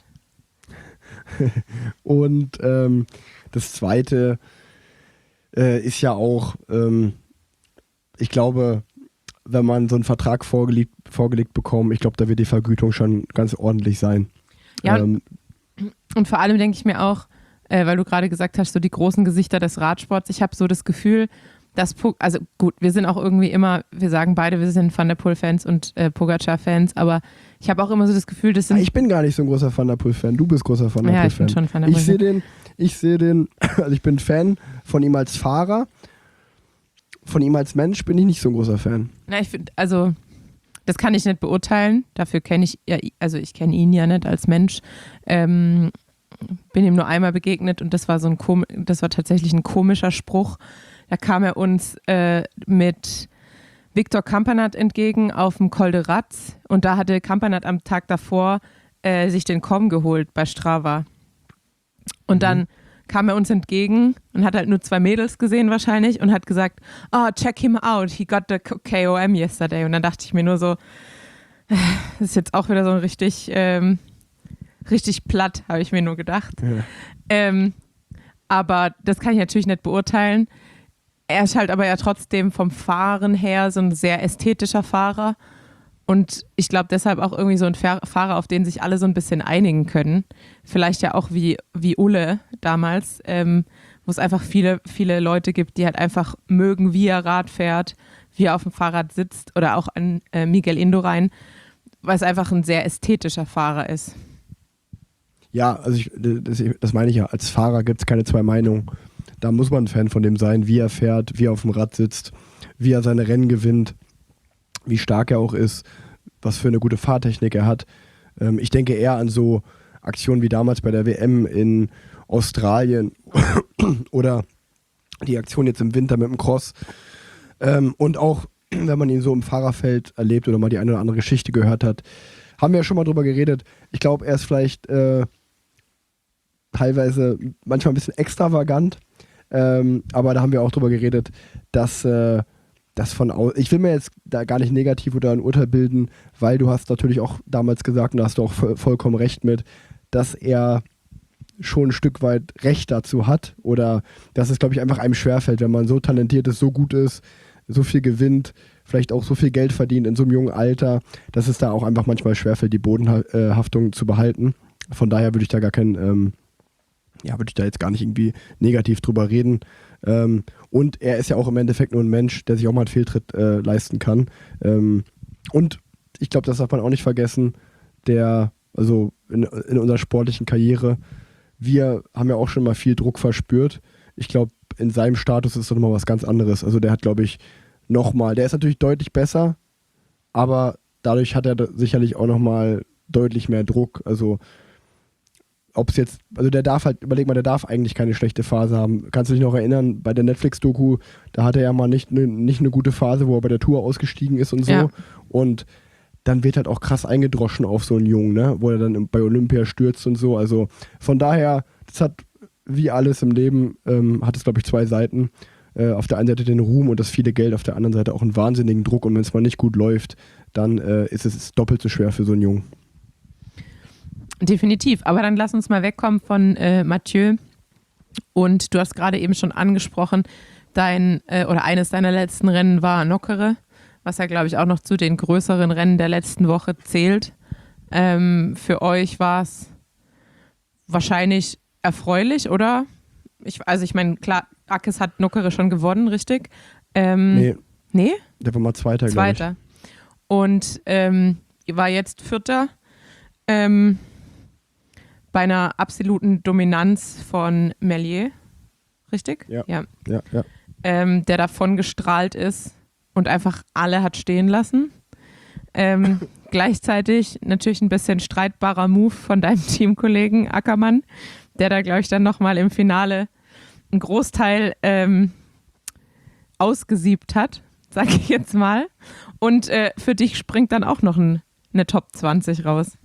und ähm, das Zweite äh, ist ja auch, ähm, ich glaube, wenn man so einen Vertrag vorgelegt, vorgelegt bekommt, ich glaube, da wird die Vergütung schon ganz ordentlich sein. Ja, ähm, und vor allem denke ich mir auch, äh, weil du gerade gesagt hast, so die großen Gesichter des Radsports, ich habe so das Gefühl, dass, also gut, wir sind auch irgendwie immer, wir sagen beide, wir sind Van der Poel-Fans und äh, Pogacar-Fans, aber ich habe auch immer so das Gefühl, das sind... ich bin gar nicht so ein großer Van der Poel-Fan, du bist großer Van der ja, Poel-Fan. ich bin schon Van der Ich Poel. sehe den, ich sehe den, also ich bin Fan von ihm als Fahrer, von ihm als Mensch bin ich nicht so ein großer Fan. Na, ich finde, also das kann ich nicht beurteilen, dafür kenne ich, ja, also ich kenne ihn ja nicht als Mensch, ähm, bin ihm nur einmal begegnet und das war so ein, kom- das war tatsächlich ein komischer Spruch. Da kam er uns äh, mit, Victor Campenaerts entgegen auf dem Col de Ratz und da hatte Campenaerts am Tag davor äh, sich den Com geholt bei Strava. Und dann mhm. kam er uns entgegen und hat halt nur zwei Mädels gesehen wahrscheinlich und hat gesagt, oh, check him out, he got the K O M yesterday. Und dann dachte ich mir nur so, das ist jetzt auch wieder so ein richtig, ähm, richtig platt, habe ich mir nur gedacht. Ja. Ähm, aber das kann ich natürlich nicht beurteilen. Er ist halt aber ja trotzdem vom Fahren her so ein sehr ästhetischer Fahrer und ich glaube deshalb auch irgendwie so ein Fahrer, auf den sich alle so ein bisschen einigen können. Vielleicht ja auch wie, wie Ulle damals, ähm, wo es einfach viele, viele Leute gibt, die halt einfach mögen, wie er Rad fährt, wie er auf dem Fahrrad sitzt oder auch an äh, Miguel Indurain, weil es einfach ein sehr ästhetischer Fahrer ist. Ja, also ich, das, das meine ich ja, als Fahrer gibt es keine zwei Meinungen. Da muss man ein Fan von dem sein, wie er fährt, wie er auf dem Rad sitzt, wie er seine Rennen gewinnt, wie stark er auch ist, was für eine gute Fahrtechnik er hat. Ähm, ich denke eher an so Aktionen wie damals bei der W M in Australien oder die Aktion jetzt im Winter mit dem Cross. Ähm, und auch, wenn man ihn so im Fahrerfeld erlebt oder mal die eine oder andere Geschichte gehört hat, haben wir ja schon mal drüber geredet. Ich glaube, er ist vielleicht äh, teilweise manchmal ein bisschen extravagant. Ähm, aber da haben wir auch drüber geredet, dass äh, das von au- ich will mir jetzt da gar nicht negativ oder ein Urteil bilden, weil du hast natürlich auch damals gesagt, und da hast du auch vo- vollkommen recht mit, dass er schon ein Stück weit Recht dazu hat oder dass es, glaube ich, einfach einem schwerfällt, wenn man so talentiert ist, so gut ist, so viel gewinnt, vielleicht auch so viel Geld verdient in so einem jungen Alter, dass es da auch einfach manchmal schwerfällt, die Bodenhaftung zu behalten. Von daher würde ich da gar kein ähm, ja, würde ich da jetzt gar nicht irgendwie negativ drüber reden. Ähm, und er ist ja auch im Endeffekt nur ein Mensch, der sich auch mal einen Fehltritt äh, leisten kann. Ähm, und ich glaube, das darf man auch nicht vergessen, der, also in, in unserer sportlichen Karriere, wir haben ja auch schon mal viel Druck verspürt. Ich glaube, in seinem Status ist das nochmal was ganz anderes. Also der hat, glaube ich, nochmal, der ist natürlich deutlich besser, aber dadurch hat er sicherlich auch nochmal deutlich mehr Druck. Also ob es jetzt, also der darf halt, überleg mal, der darf eigentlich keine schlechte Phase haben. Kannst du dich noch erinnern, bei der Netflix-Doku, da hatte er ja mal nicht eine nicht eine gute Phase, wo er bei der Tour ausgestiegen ist und so. Ja. Und dann wird halt auch krass eingedroschen auf so einen Jungen, ne? Wo er dann bei Olympia stürzt und so. Also von daher, das hat, wie alles im Leben, ähm, hat es, glaube ich, zwei Seiten. Äh, auf der einen Seite den Ruhm und das viele Geld, auf der anderen Seite auch einen wahnsinnigen Druck. Und wenn es mal nicht gut läuft, dann äh, ist es doppelt so schwer für so einen Jungen. Definitiv, aber dann lass uns mal wegkommen von äh, Mathieu und du hast gerade eben schon angesprochen, dein äh, oder eines deiner letzten Rennen war Nockere, was ja glaube ich auch noch zu den größeren Rennen der letzten Woche zählt. Ähm, für euch war es wahrscheinlich erfreulich, oder? Ich, also ich meine, klar, Akes hat Nockere schon gewonnen, richtig? Ähm, nee. Nee? Der war mal Zweiter, glaube ich. Zweiter. Und ähm, ihr war jetzt Vierter. Ähm, bei einer absoluten Dominanz von Merlier, richtig? Ja. ja. ja, ja. Ähm, der davon gestrahlt ist und einfach alle hat stehen lassen. Ähm, gleichzeitig natürlich ein bisschen streitbarer Move von deinem Teamkollegen Ackermann, der da, glaube ich, dann nochmal im Finale einen Großteil ähm, ausgesiebt hat, sage ich jetzt mal. Und äh, für dich springt dann auch noch ein, eine Top zwanzig raus.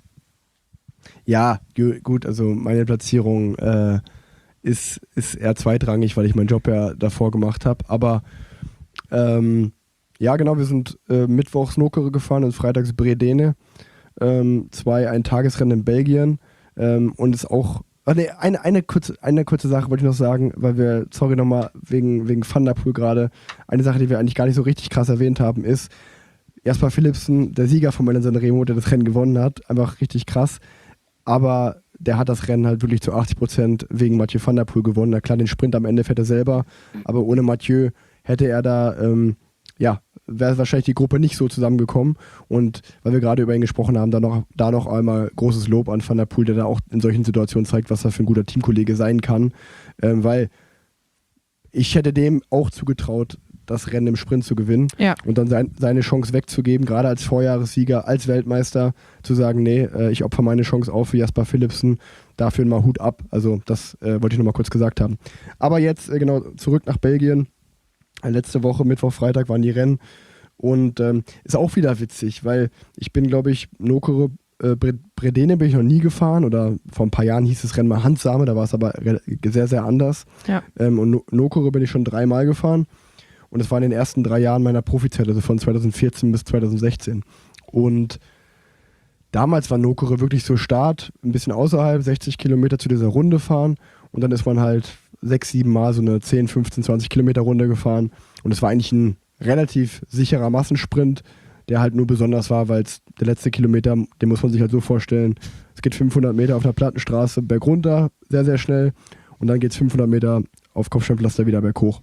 Ja, gut, also meine Platzierung äh, ist, ist eher zweitrangig, weil ich meinen Job ja davor gemacht habe. Aber ähm, ja, genau, wir sind äh, mittwochs Nockere gefahren und freitags Bredene. Ähm, zwei Ein-Tagesrennen in Belgien. Ähm, und es auch, ach nee, eine, eine, kurze, eine kurze Sache wollte ich noch sagen, weil wir, sorry nochmal, wegen, wegen Van der Poel gerade, eine Sache, die wir eigentlich gar nicht so richtig krass erwähnt haben, ist Jasper Philipsen, der Sieger von Milan Sanremo, der das Rennen gewonnen hat. Einfach richtig krass. Aber der hat das Rennen halt wirklich zu achtzig Prozent wegen Mathieu van der Poel gewonnen. Na klar, den Sprint am Ende fährt er selber, aber ohne Mathieu hätte er da, ähm, ja, wäre wahrscheinlich die Gruppe nicht so zusammengekommen. Und weil wir gerade über ihn gesprochen haben, da noch, da noch einmal großes Lob an Van der Poel, der da auch in solchen Situationen zeigt, was er für ein guter Teamkollege sein kann. Ähm, weil ich hätte dem auch zugetraut, das Rennen im Sprint zu gewinnen, ja, und dann sein, seine Chance wegzugeben, gerade als Vorjahressieger, als Weltmeister, zu sagen, nee, äh, ich opfer meine Chance auf für Jasper Philipsen, dafür mal Hut ab. Also das äh, wollte ich nochmal kurz gesagt haben. Aber jetzt, äh, genau, zurück nach Belgien. Letzte Woche, Mittwoch, Freitag waren die Rennen Und ähm, ist auch wieder witzig, weil ich bin, glaube ich, Nokere, äh, Bredene bin ich noch nie gefahren oder vor ein paar Jahren hieß das Rennen mal Handsame, da war es aber sehr, sehr anders. Ja. Ähm, und no- Nokere bin ich schon dreimal gefahren und es war in den ersten drei Jahren meiner Profizeit, also von zweitausendvierzehn bis zweitausendsechzehn. Und damals war Nokere wirklich so Start, ein bisschen außerhalb, sechzig Kilometer zu dieser Runde fahren und dann ist man halt sechs, sieben Mal so eine zehn, fünfzehn, zwanzig Kilometer Runde gefahren und es war eigentlich ein relativ sicherer Massensprint, der halt nur besonders war, weil es der letzte Kilometer, den muss man sich halt so vorstellen, es geht fünfhundert Meter auf einer Plattenstraße bergunter, sehr, sehr schnell und dann geht es fünfhundert Meter auf Kopfsteinpflaster wieder berghoch.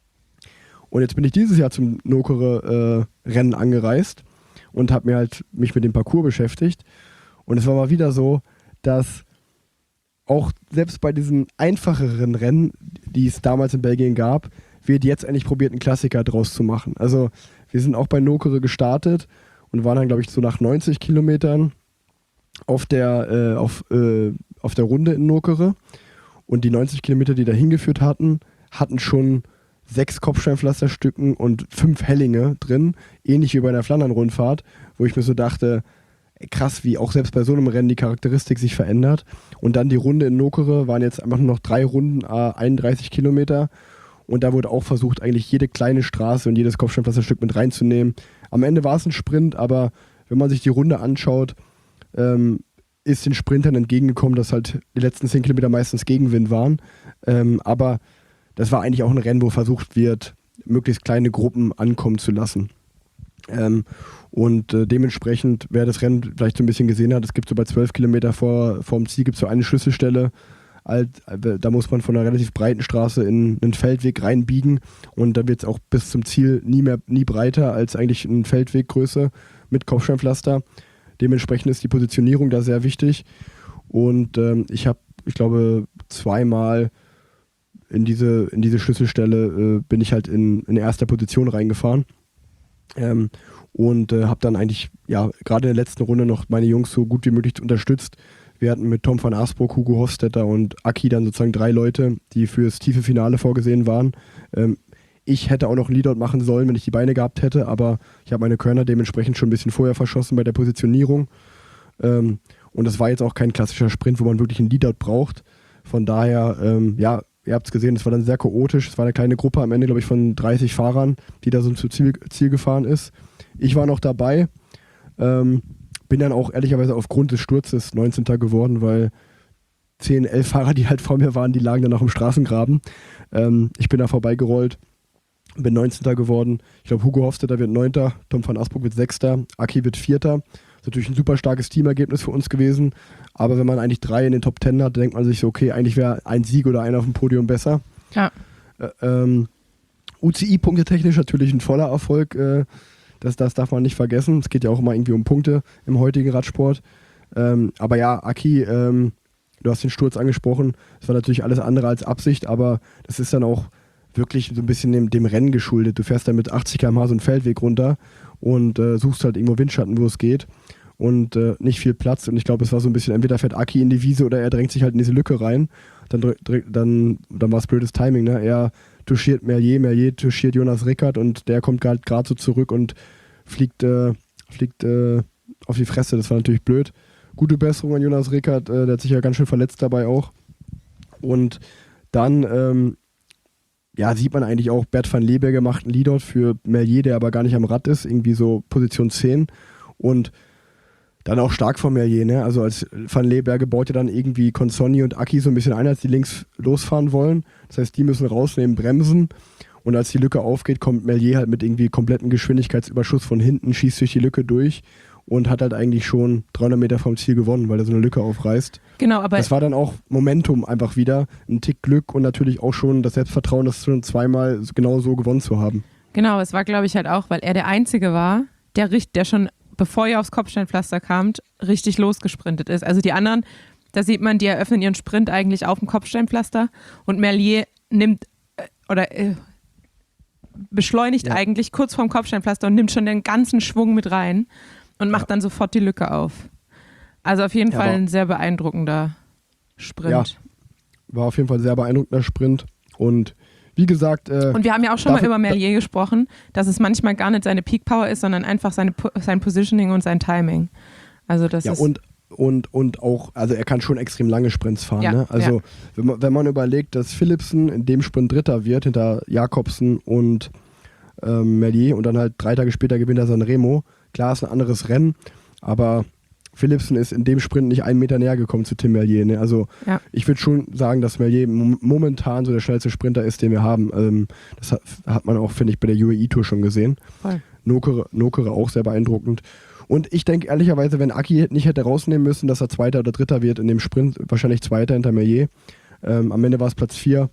Und jetzt bin ich dieses Jahr zum Nokere äh, Rennen angereist und habe mir halt mich mit dem Parcours beschäftigt und es war mal wieder so, dass auch selbst bei diesen einfacheren Rennen, die es damals in Belgien gab, wird jetzt endlich probiert, einen Klassiker draus zu machen. Also wir sind auch bei Nokere gestartet und waren dann, glaube ich, so nach neunzig Kilometern auf der, äh, auf, äh, auf der Runde in Nokere. Und die neunzig Kilometer, die da hingeführt hatten, hatten schon sechs Kopfsteinpflasterstücken und fünf Hellinge drin, ähnlich wie bei einer Flandern-Rundfahrt, wo ich mir so dachte, ey, krass, wie auch selbst bei so einem Rennen die Charakteristik sich verändert. Und dann die Runde in Nokere waren jetzt einfach nur noch drei Runden, einunddreißig Kilometer. Und da wurde auch versucht, eigentlich jede kleine Straße und jedes Kopfsteinpflasterstück mit reinzunehmen. Am Ende war es ein Sprint, aber wenn man sich die Runde anschaut, ähm, ist den Sprintern entgegengekommen, dass halt die letzten zehn Kilometer meistens Gegenwind waren. Ähm, aber das war eigentlich auch ein Rennen, wo versucht wird, möglichst kleine Gruppen ankommen zu lassen. Ähm, und äh, dementsprechend, wer das Rennen vielleicht so ein bisschen gesehen hat, es gibt so bei zwölf Kilometer vor, vor dem Ziel gibt es so eine Schlüsselstelle, Alt, da muss man von einer relativ breiten Straße in einen Feldweg reinbiegen und da wird es auch bis zum Ziel nie mehr nie breiter als eigentlich eine Feldweggröße mit Kopfsteinpflaster. Dementsprechend ist die Positionierung da sehr wichtig und ähm, ich habe, ich glaube, zweimal in diese, in diese Schlüsselstelle äh, bin ich halt in, in erster Position reingefahren ähm, und äh, habe dann eigentlich, ja, gerade in der letzten Runde noch meine Jungs so gut wie möglich unterstützt. Wir hatten mit Tom van Arsbroek, Hugo Hofstetter und Aki dann sozusagen drei Leute, die fürs tiefe Finale vorgesehen waren. Ähm, ich hätte auch noch einen Leadout machen sollen, wenn ich die Beine gehabt hätte, aber ich habe meine Körner dementsprechend schon ein bisschen vorher verschossen bei der Positionierung. Ähm, und das war jetzt auch kein klassischer Sprint, wo man wirklich einen Leadout braucht. Von daher, ähm, ja, ihr habt es gesehen, es war dann sehr chaotisch. Es war eine kleine Gruppe am Ende, glaube ich, von dreißig Fahrern, die da so zum Ziel, Ziel gefahren ist. Ich war noch dabei. Ähm, Bin dann auch ehrlicherweise aufgrund des Sturzes neunzehnter geworden, weil zehn, elf Fahrer, die halt vor mir waren, die lagen dann noch im Straßengraben. Ähm, ich bin da vorbeigerollt, bin neunzehnter geworden. Ich glaube, Hugo Hofstetter wird neunter, Tom van Arsbroek wird sechster, Aki wird vierter. Das ist natürlich ein super starkes Teamergebnis für uns gewesen. Aber wenn man eigentlich drei in den Top Ten hat, denkt man sich so, okay, eigentlich wäre ein Sieg oder einer auf dem Podium besser. Ja. Äh, ähm, U C I-Punkte technisch natürlich ein voller Erfolg. Äh, Das, das darf man nicht vergessen. Es geht ja auch immer irgendwie um Punkte im heutigen Radsport. Ähm, aber ja, Aki, ähm, du hast den Sturz angesprochen. Das war natürlich alles andere als Absicht, aber das ist dann auch wirklich so ein bisschen dem, dem Rennen geschuldet. Du fährst dann mit achtzig Kilometer pro Stunde so einen Feldweg runter und äh, suchst halt irgendwo Windschatten, wo es geht. Und äh, nicht viel Platz. Und ich glaube, es war so ein bisschen, entweder fährt Aki in die Wiese oder er drängt sich halt in diese Lücke rein. Dann, dann, dann war es blödes Timing. Ne? Er touchiert Merlier, Merlier touchiert Jonas Rickert und der kommt gerade grad so zurück und fliegt, äh, fliegt äh, auf die Fresse. Das war natürlich blöd. Gute Besserung an Jonas Rickert, äh, der hat sich ja ganz schön verletzt dabei auch. Und dann ähm, ja, sieht man eigentlich auch, Bert van Leeberger macht einen Leadout für Merlier, der aber gar nicht am Rad ist, irgendwie so Position zehn. Und dann auch stark von Merlier, ne? Also als Van Leeberger baut ja dann irgendwie Consonni und Aki so ein bisschen ein, als die links losfahren wollen. Das heißt, die müssen rausnehmen, bremsen. Und als die Lücke aufgeht, kommt Merlier halt mit irgendwie kompletten Geschwindigkeitsüberschuss von hinten, schießt durch die Lücke durch und hat halt eigentlich schon dreihundert Meter vom Ziel gewonnen, weil er so eine Lücke aufreißt. Genau, aber das war dann auch Momentum einfach wieder, ein Tick Glück und natürlich auch schon das Selbstvertrauen, das schon zweimal genau so gewonnen zu haben. Genau, es war, glaube ich, halt auch, weil er der Einzige war, der, der schon, bevor er aufs Kopfsteinpflaster kam, richtig losgesprintet ist. Also die anderen, da sieht man, die eröffnen ihren Sprint eigentlich auf dem Kopfsteinpflaster und Merlier nimmt äh, oder äh, beschleunigt ja. eigentlich kurz vorm Kopfsteinpflaster und nimmt schon den ganzen Schwung mit rein und macht ja. dann sofort die Lücke auf. Also auf jeden ja, Fall ein sehr beeindruckender Sprint. Ja, war auf jeden Fall ein sehr beeindruckender Sprint und wie gesagt... Äh, und wir haben ja auch schon dafür, mal über Merlier gesprochen, dass es manchmal gar nicht seine Peak Power ist, sondern einfach seine, sein Positioning und sein Timing. Also das ja, ist... Und, und, und auch, also er kann schon extrem lange Sprints fahren. Ja, ne? Also ja. wenn, man, wenn man überlegt, dass Philipsen in dem Sprint Dritter wird, hinter Jakobsen und ähm, Merlier und dann halt drei Tage später gewinnt er Sanremo, klar ist ein anderes Rennen, aber Philipsen ist in dem Sprint nicht einen Meter näher gekommen zu Tim Merlier. Ne? Also ja. ich würde schon sagen, dass Merlier momentan so der schnellste Sprinter ist, den wir haben. Ähm, das hat, hat man auch, finde ich, bei der U A E-Tour schon gesehen. Nokere, Nokere auch sehr beeindruckend. Und ich denke ehrlicherweise, wenn Aki nicht hätte rausnehmen müssen, dass er Zweiter oder Dritter wird in dem Sprint, wahrscheinlich Zweiter hinter Merlier. Ähm, am Ende war es Platz vier.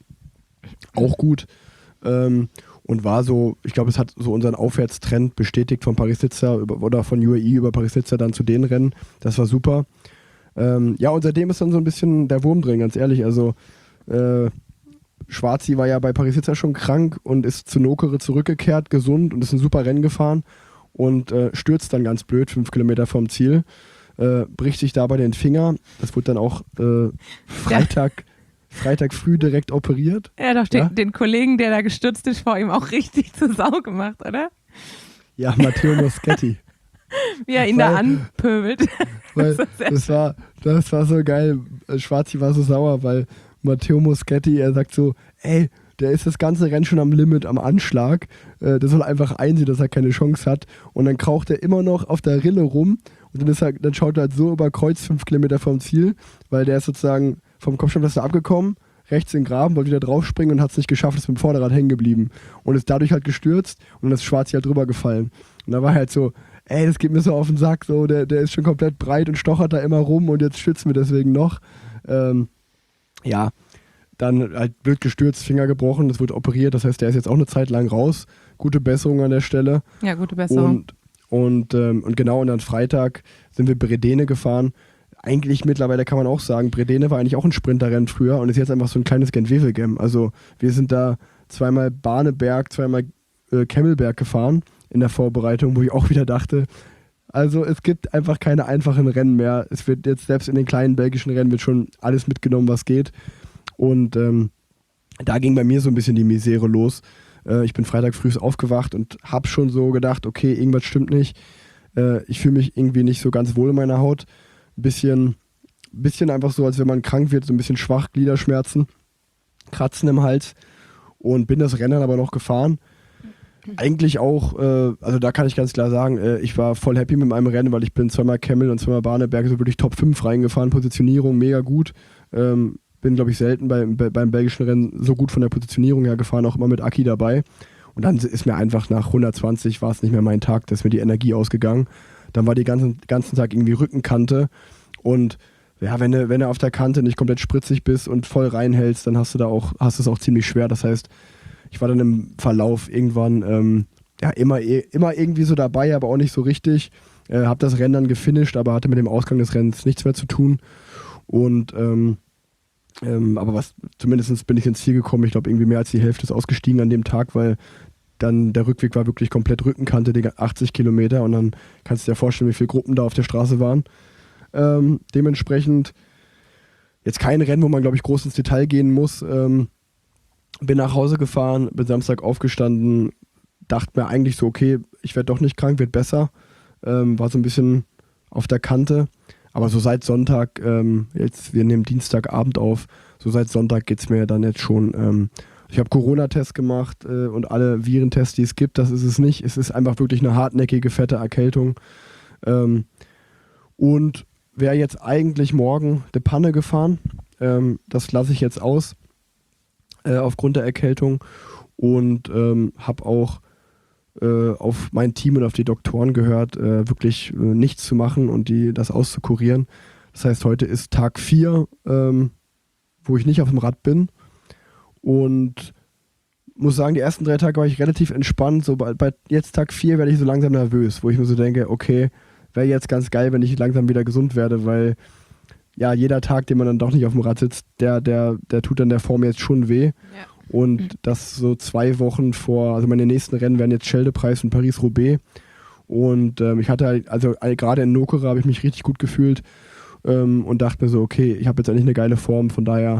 Auch gut. Ähm, Und war so, ich glaube, es hat so unseren Aufwärtstrend bestätigt von Paris-Nizza oder von U A E über Paris-Nizza dann zu den Rennen. Das war super. Ähm, ja, und seitdem ist dann so ein bisschen der Wurm drin, ganz ehrlich. Also äh, Schwarzi war ja bei Paris-Nizza schon krank und ist zu Nokere zurückgekehrt, gesund und ist ein super Rennen gefahren und äh, stürzt dann ganz blöd, fünf Kilometer vom Ziel. Äh, bricht sich dabei den Finger. Das wurde dann auch äh, Freitag... Ja. Freitag früh direkt operiert. Ja, doch, den, ja? den Kollegen, der da gestürzt ist, vor ihm auch richtig zur Sau gemacht, oder? Ja, Matteo Moschetti. Wie er ihn weil, da anpöbelt. Weil das, das, war, das war so geil. Schwarzi war so sauer, weil Matteo Moschetti, er sagt so, ey, der ist das ganze Rennen schon am Limit, am Anschlag. Äh, der soll einfach einsehen, dass er keine Chance hat. Und dann kraucht er immer noch auf der Rille rum. Und dann, ist er, dann schaut er halt so über Kreuz fünf Kilometer vom Ziel, weil der ist sozusagen vom Kopfsteinpflaster abgekommen, rechts in den Graben, wollte wieder draufspringen und hat es nicht geschafft, ist mit dem Vorderrad hängen geblieben. Und ist dadurch halt gestürzt und dann ist Schwarzi halt drüber gefallen. Und da war halt so, ey, das geht mir so auf den Sack, so, der, der ist schon komplett breit und stochert da immer rum und jetzt stürzen wir deswegen noch. Ähm, ja, dann halt blöd gestürzt, Finger gebrochen, das wurde operiert, das heißt, der ist jetzt auch eine Zeit lang raus. Gute Besserung an der Stelle. Ja, gute Besserung. Und, und, ähm, und genau, und dann Freitag sind wir Bredene gefahren. Eigentlich mittlerweile kann man auch sagen, Bredene war eigentlich auch ein Sprinterrennen früher und ist jetzt einfach so ein kleines Gent-Wevelgem. Also wir sind da zweimal Barneberg, zweimal äh, Kemmelberg gefahren in der Vorbereitung, wo ich auch wieder dachte, also es gibt einfach keine einfachen Rennen mehr. Es wird jetzt selbst in den kleinen belgischen Rennen wird schon alles mitgenommen, was geht. Und ähm, da ging bei mir so ein bisschen die Misere los. Äh, ich bin Freitag früh aufgewacht und habe schon so gedacht, okay, irgendwas stimmt nicht. Äh, ich fühle mich irgendwie nicht so ganz wohl in meiner Haut. Bisschen, bisschen einfach so, als wenn man krank wird, so ein bisschen schwach, Gliederschmerzen, Kratzen im Hals und bin das Rennen aber noch gefahren. Eigentlich auch, äh, also da kann ich ganz klar sagen, äh, ich war voll happy mit meinem Rennen, weil ich bin zweimal Kemmel und zweimal Barneberg so wirklich Top fünf reingefahren, Positionierung mega gut. Ähm, bin, glaube ich, selten bei, bei, beim belgischen Rennen so gut von der Positionierung her gefahren, auch immer mit Aki dabei. Und dann ist mir einfach nach hundertzwanzig war es nicht mehr mein Tag, da ist mir die Energie ausgegangen. Dann war die ganzen, ganzen Tag irgendwie Rückenkante und ja, wenn du, wenn du auf der Kante nicht komplett spritzig bist und voll reinhältst, dann hast du da auch, hast es auch ziemlich schwer. Das heißt, ich war dann im Verlauf irgendwann ähm, ja, immer, immer irgendwie so dabei, aber auch nicht so richtig. Äh, hab das Rennen dann gefinisht, aber hatte mit dem Ausgang des Rennens nichts mehr zu tun. Und ähm, ähm, aber was, zumindest bin ich ins Ziel gekommen. Ich glaube, irgendwie mehr als die Hälfte ist ausgestiegen an dem Tag, weil dann der Rückweg war wirklich komplett Rückenkante, die achtzig Kilometer und dann kannst du dir vorstellen, wie viele Gruppen da auf der Straße waren. Ähm, dementsprechend jetzt kein Rennen, wo man, glaube ich, groß ins Detail gehen muss. Ähm, bin nach Hause gefahren, bin Samstag aufgestanden, dachte mir eigentlich so, okay, ich werde doch nicht krank, wird besser. Ähm, war so ein bisschen auf der Kante. Aber so seit Sonntag, ähm, jetzt wir nehmen Dienstagabend auf, so seit Sonntag geht es mir dann jetzt schon... Ähm, Ich habe Corona-Test gemacht äh, und alle Virentests, die es gibt, das ist es nicht. Es ist einfach wirklich eine hartnäckige, fette Erkältung. Ähm, und wäre jetzt eigentlich morgen eine Panne gefahren. Ähm, das lasse ich jetzt aus äh, aufgrund der Erkältung und ähm, habe auch äh, auf mein Team und auf die Doktoren gehört, äh, wirklich äh, nichts zu machen und die das auszukurieren. Das heißt, heute ist Tag vier, ähm, wo ich nicht auf dem Rad bin. Und muss sagen, die ersten drei Tage war ich relativ entspannt. So bei, bei jetzt Tag vier werde ich so langsam nervös, wo ich mir so denke, okay, wäre jetzt ganz geil, wenn ich langsam wieder gesund werde, weil ja, jeder Tag, den man dann doch nicht auf dem Rad sitzt, der, der, der tut dann der Form jetzt schon weh. Ja. Und mhm. das so zwei Wochen vor, also meine nächsten Rennen wären jetzt Scheldepreis und Paris-Roubaix. Und ähm, ich hatte halt, also gerade in Nokere habe ich mich richtig gut gefühlt ähm, und dachte mir so, okay, ich habe jetzt eigentlich eine geile Form, von daher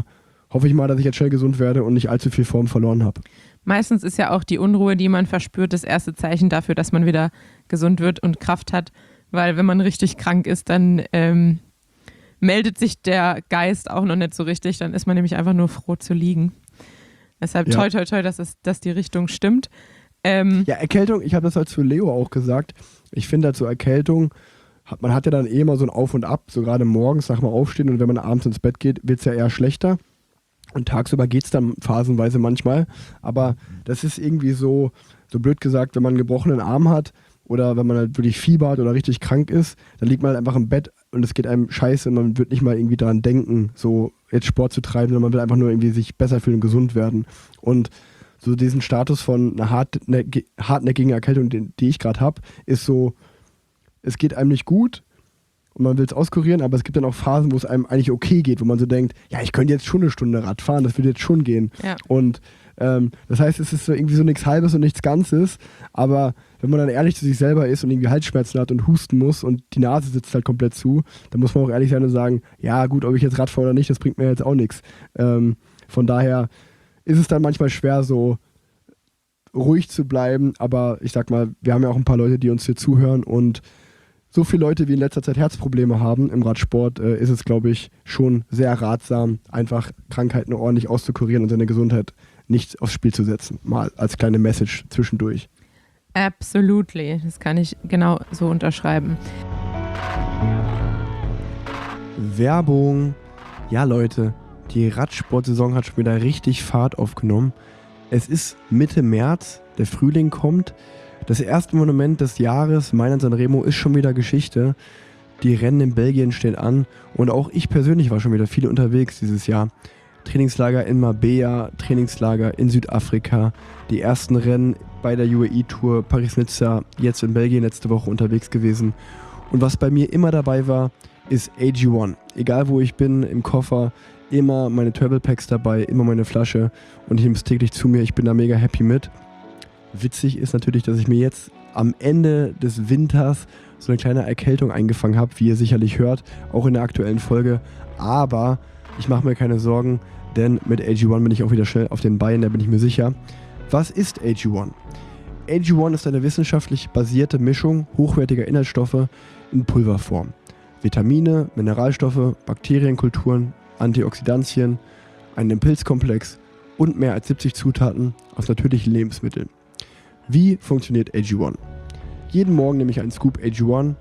hoffe ich mal, dass ich jetzt schnell gesund werde und nicht allzu viel Form verloren habe. Meistens ist ja auch die Unruhe, die man verspürt, das erste Zeichen dafür, dass man wieder gesund wird und Kraft hat. Weil wenn man richtig krank ist, dann ähm, meldet sich der Geist auch noch nicht so richtig. Dann ist man nämlich einfach nur froh zu liegen. Deshalb Ja. toi, toi, toi, dass, es, dass die Richtung stimmt. Ähm, Ja, Erkältung, ich habe das halt zu Leo auch gesagt. Ich finde halt so Erkältung, hat, man hat ja dann eh immer so ein Auf und Ab, so gerade morgens nach dem Aufstehen und wenn man abends ins Bett geht, wird es ja eher schlechter. Und tagsüber geht es dann phasenweise manchmal. Aber das ist irgendwie so, so blöd gesagt, wenn man einen gebrochenen Arm hat oder wenn man halt wirklich Fieber hat oder richtig krank ist, dann liegt man halt einfach im Bett und es geht einem scheiße und man wird nicht mal irgendwie daran denken, so jetzt Sport zu treiben, sondern man will einfach nur irgendwie sich besser fühlen und gesund werden. Und so diesen Status von einer hartnäck- hartnäckigen Erkältung, die, die ich gerade habe, ist so, es geht einem nicht gut und man will es auskurieren, aber es gibt dann auch Phasen, wo es einem eigentlich okay geht, wo man so denkt, ja, ich könnte jetzt schon eine Stunde Rad fahren, das würde jetzt schon gehen. Ja. Und ähm, das heißt, es ist so irgendwie so nichts Halbes und nichts Ganzes, aber wenn man dann ehrlich zu sich selber ist und irgendwie Halsschmerzen hat und husten muss und die Nase sitzt halt komplett zu, dann muss man auch ehrlich sein und sagen, ja gut, ob ich jetzt Rad fahre oder nicht, das bringt mir jetzt auch nichts. Ähm, von daher ist es dann manchmal schwer, so ruhig zu bleiben, aber ich sag mal, wir haben ja auch ein paar Leute, die uns hier zuhören und so viele Leute, wie in letzter Zeit Herzprobleme haben im Radsport, äh, ist es, glaube ich, schon sehr ratsam, einfach Krankheiten ordentlich auszukurieren und seine Gesundheit nicht aufs Spiel zu setzen. Mal als kleine Message zwischendurch. absolutely. Das kann ich genau so unterschreiben. Werbung. Ja, Leute, die Radsportsaison hat schon wieder richtig Fahrt aufgenommen. Es ist Mitte März, der Frühling kommt. Das erste Monument des Jahres, Mailand-San Remo, ist schon wieder Geschichte. Die Rennen in Belgien stehen an und auch ich persönlich war schon wieder viel unterwegs dieses Jahr. Trainingslager in Marbella, Trainingslager in Südafrika, die ersten Rennen bei der U A E-Tour, Paris-Nizza, jetzt in Belgien letzte Woche unterwegs gewesen. Und was bei mir immer dabei war, ist A G eins. Egal wo ich bin, im Koffer, immer meine Travel Packs dabei, immer meine Flasche und ich nehme es täglich zu mir, ich bin da mega happy mit. Witzig ist natürlich, dass ich mir jetzt am Ende des Winters so eine kleine Erkältung eingefangen habe, wie ihr sicherlich hört, auch in der aktuellen Folge. Aber ich mache mir keine Sorgen, denn mit A G eins bin ich auch wieder schnell auf den Beinen, da bin ich mir sicher. Was ist A G eins? A G eins ist eine wissenschaftlich basierte Mischung hochwertiger Inhaltsstoffe in Pulverform. Vitamine, Mineralstoffe, Bakterienkulturen, Antioxidantien, einen Pilzkomplex und mehr als siebzig Zutaten aus natürlichen Lebensmitteln. Wie funktioniert A G eins? Jeden Morgen nehme ich einen Scoop A G eins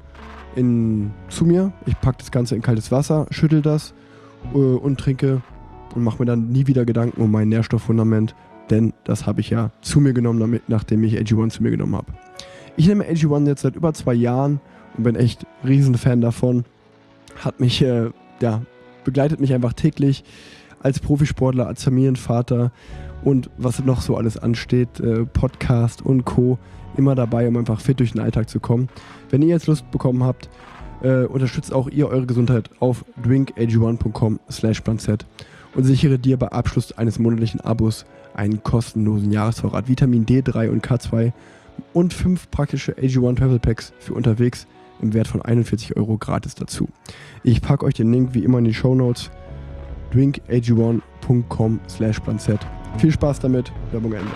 in, zu mir. Ich packe das Ganze in kaltes Wasser, schüttel das äh, und trinke und mache mir dann nie wieder Gedanken um mein Nährstofffundament, denn das habe ich ja zu mir genommen, damit, nachdem ich A G eins zu mir genommen habe. Ich nehme A G eins jetzt seit über zwei Jahren und bin echt riesen Fan davon. Hat mich, äh, ja, begleitet mich einfach täglich als Profisportler, als Familienvater und was noch so alles ansteht, äh, Podcast und Co. immer dabei, um einfach fit durch den Alltag zu kommen. Wenn ihr jetzt Lust bekommen habt, äh, unterstützt auch ihr eure Gesundheit auf drink a g one dot com slash planzett und sichere dir bei Abschluss eines monatlichen Abos einen kostenlosen Jahresvorrat Vitamin D drei und K zwei und fünf praktische A G eins Travel Packs für unterwegs im Wert von einundvierzig Euro gratis dazu. Ich packe euch den Link wie immer in die Shownotes. drink a g one dot com slash planzett. Viel Spaß damit. Werbung Ende.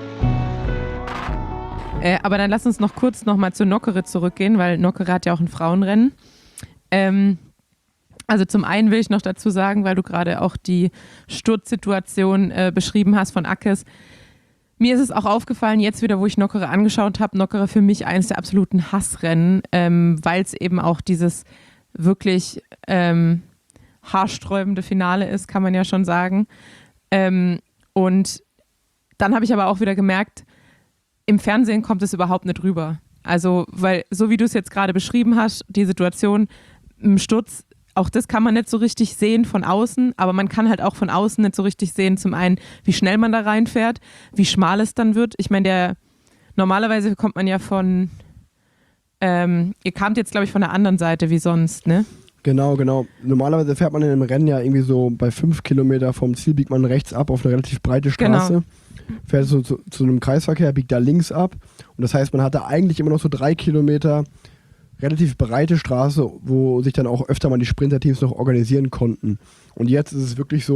Äh, aber dann lass uns noch kurz nochmal zu Nockere zurückgehen, weil Nockere hat ja auch ein Frauenrennen. Ähm, also zum einen will ich noch dazu sagen, weil du gerade auch die Sturzsituation äh, beschrieben hast von Ackes. Mir ist es auch aufgefallen, jetzt wieder, wo ich Nockere angeschaut habe, Nockere für mich eines der absoluten Hassrennen, ähm, weil es eben auch dieses wirklich ähm, haarsträubende Finale ist, kann man ja schon sagen. Ähm, und dann habe ich aber auch wieder gemerkt, im Fernsehen kommt es überhaupt nicht rüber. Also, weil so wie du es jetzt gerade beschrieben hast, die Situation im Sturz, auch das kann man nicht so richtig sehen von außen, aber man kann halt auch von außen nicht so richtig sehen, zum einen, wie schnell man da reinfährt, wie schmal es dann wird. Ich meine, der normalerweise kommt man ja von, ähm, ihr kamt jetzt, glaube ich, von der anderen Seite wie sonst, ne? Genau, genau. Normalerweise fährt man in einem Rennen ja irgendwie so bei fünf Kilometer vom Ziel, biegt man rechts ab auf eine relativ breite Straße. Genau. Fährt so zu, zu einem Kreisverkehr, biegt da links ab. Und das heißt, man hatte eigentlich immer noch so drei Kilometer relativ breite Straße, wo sich dann auch öfter mal die Sprinterteams noch organisieren konnten. Und jetzt ist es wirklich so,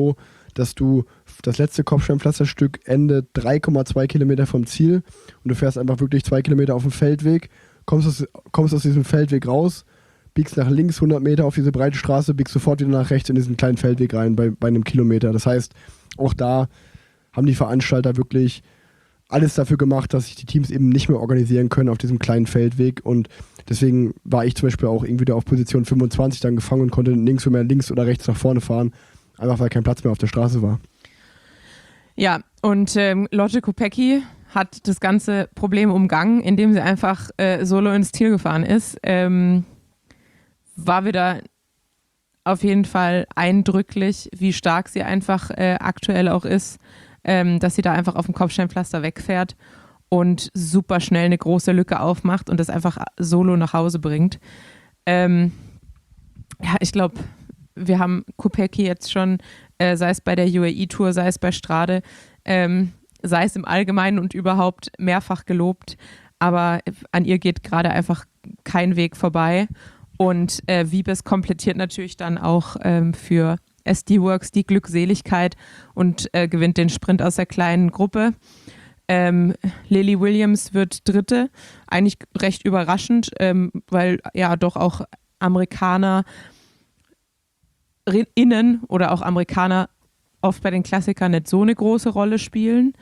dass du das letzte Kopfsteinpflasterstück endet drei Komma zwei Kilometer vom Ziel und du fährst einfach wirklich zwei Kilometer auf dem Feldweg, kommst aus, kommst aus diesem Feldweg raus, biegst nach links hundert Meter auf diese breite Straße, biegst sofort wieder nach rechts in diesen kleinen Feldweg rein bei, bei einem Kilometer. Das heißt, auch da haben die Veranstalter wirklich alles dafür gemacht, dass sich die Teams eben nicht mehr organisieren können auf diesem kleinen Feldweg und deswegen war ich zum Beispiel auch irgendwie da auf Position fünfundzwanzig dann gefangen und konnte nirgends mehr links oder rechts nach vorne fahren, einfach weil kein Platz mehr auf der Straße war. Ja, und ähm, Lotte Kopecky hat das ganze Problem umgangen, indem sie einfach äh, solo ins Ziel gefahren ist. Ähm, war wieder auf jeden Fall eindrücklich, wie stark sie einfach äh, aktuell auch ist, ähm, dass sie da einfach auf dem Kopfsteinpflaster wegfährt und super schnell eine große Lücke aufmacht und das einfach solo nach Hause bringt. Ähm, ja, ich glaube, wir haben Kopecky jetzt schon, äh, sei es bei der U A E-Tour, sei es bei Strade, ähm, sei es im Allgemeinen und überhaupt mehrfach gelobt, aber an ihr geht gerade einfach kein Weg vorbei. Und äh, Wiebes komplettiert natürlich dann auch ähm, für S D Works die Glückseligkeit und äh, gewinnt den Sprint aus der kleinen Gruppe. Ähm, Lily Williams wird Dritte, eigentlich recht überraschend, ähm, weil ja doch auch Amerikaner innen oder auch Amerikaner oft bei den Klassikern nicht so eine große Rolle spielen.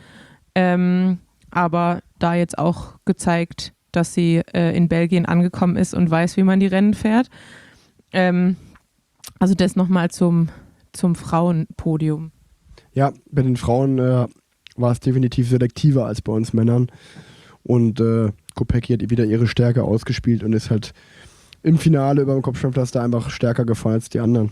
Ähm, aber da jetzt auch gezeigt, dass sie äh, in Belgien angekommen ist und weiß, wie man die Rennen fährt. Ähm, also das nochmal zum, zum Frauenpodium. Ja, bei den Frauen äh, war es definitiv selektiver als bei uns Männern. Und äh, Kopecky hat wieder ihre Stärke ausgespielt und ist halt im Finale über dem Kopfsteinpflaster einfach stärker gefahren als die anderen.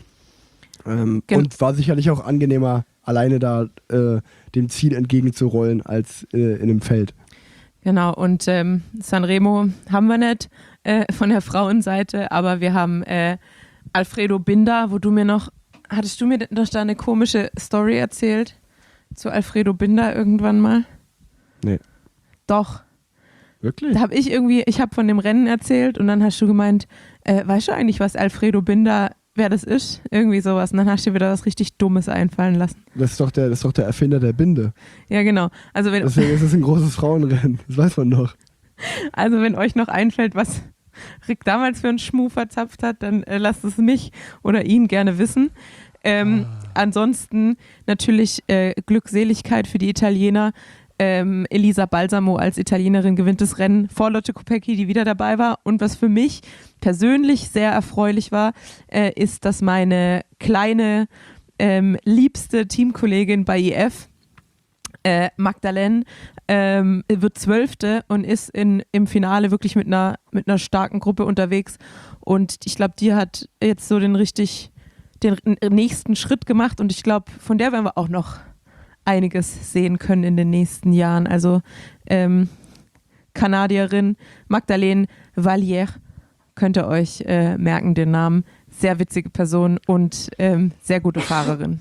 Ähm, Gen- und war sicherlich auch angenehmer, alleine da äh, dem Ziel entgegenzurollen als äh, in einem Feld. Genau, und ähm, Sanremo haben wir nicht äh, von der Frauenseite, aber wir haben äh, Alfredo Binda, wo du mir noch, hattest du mir noch da eine komische Story erzählt zu Alfredo Binda irgendwann mal? Nee. Doch. Wirklich? Da habe ich irgendwie, ich habe von dem Rennen erzählt und dann hast du gemeint, äh, weißt du eigentlich, was Alfredo Binda, wer das ist? Irgendwie sowas. Und dann hast du dir wieder was richtig Dummes einfallen lassen. Das ist doch der, das ist doch der Erfinder der Binde. Ja, genau. Also wenn, Deswegen ist es ein großes Frauenrennen. Das weiß man doch. Also wenn euch noch einfällt, was Rick damals für einen Schmuh verzapft hat, dann äh, lasst es mich oder ihn gerne wissen. Ähm, ah. Ansonsten natürlich äh, Glückseligkeit für die Italiener. Ähm, Elisa Balsamo als Italienerin gewinnt das Rennen vor Lotte Kopecky, die wieder dabei war. Und was für mich persönlich sehr erfreulich war, äh, ist, dass meine kleine, ähm, liebste Teamkollegin bei I F, äh, Magdalene, ähm, wird Zwölfte und ist in, im Finale wirklich mit einer, mit einer starken Gruppe unterwegs. Und ich glaube, die hat jetzt so den richtig, den nächsten Schritt gemacht. Und ich glaube, von der werden wir auch noch einiges sehen können in den nächsten Jahren. Also ähm, Kanadierin Magdalene Vallière, könnt ihr euch äh, merken, den Namen. Sehr witzige Person und ähm, sehr gute Fahrerin.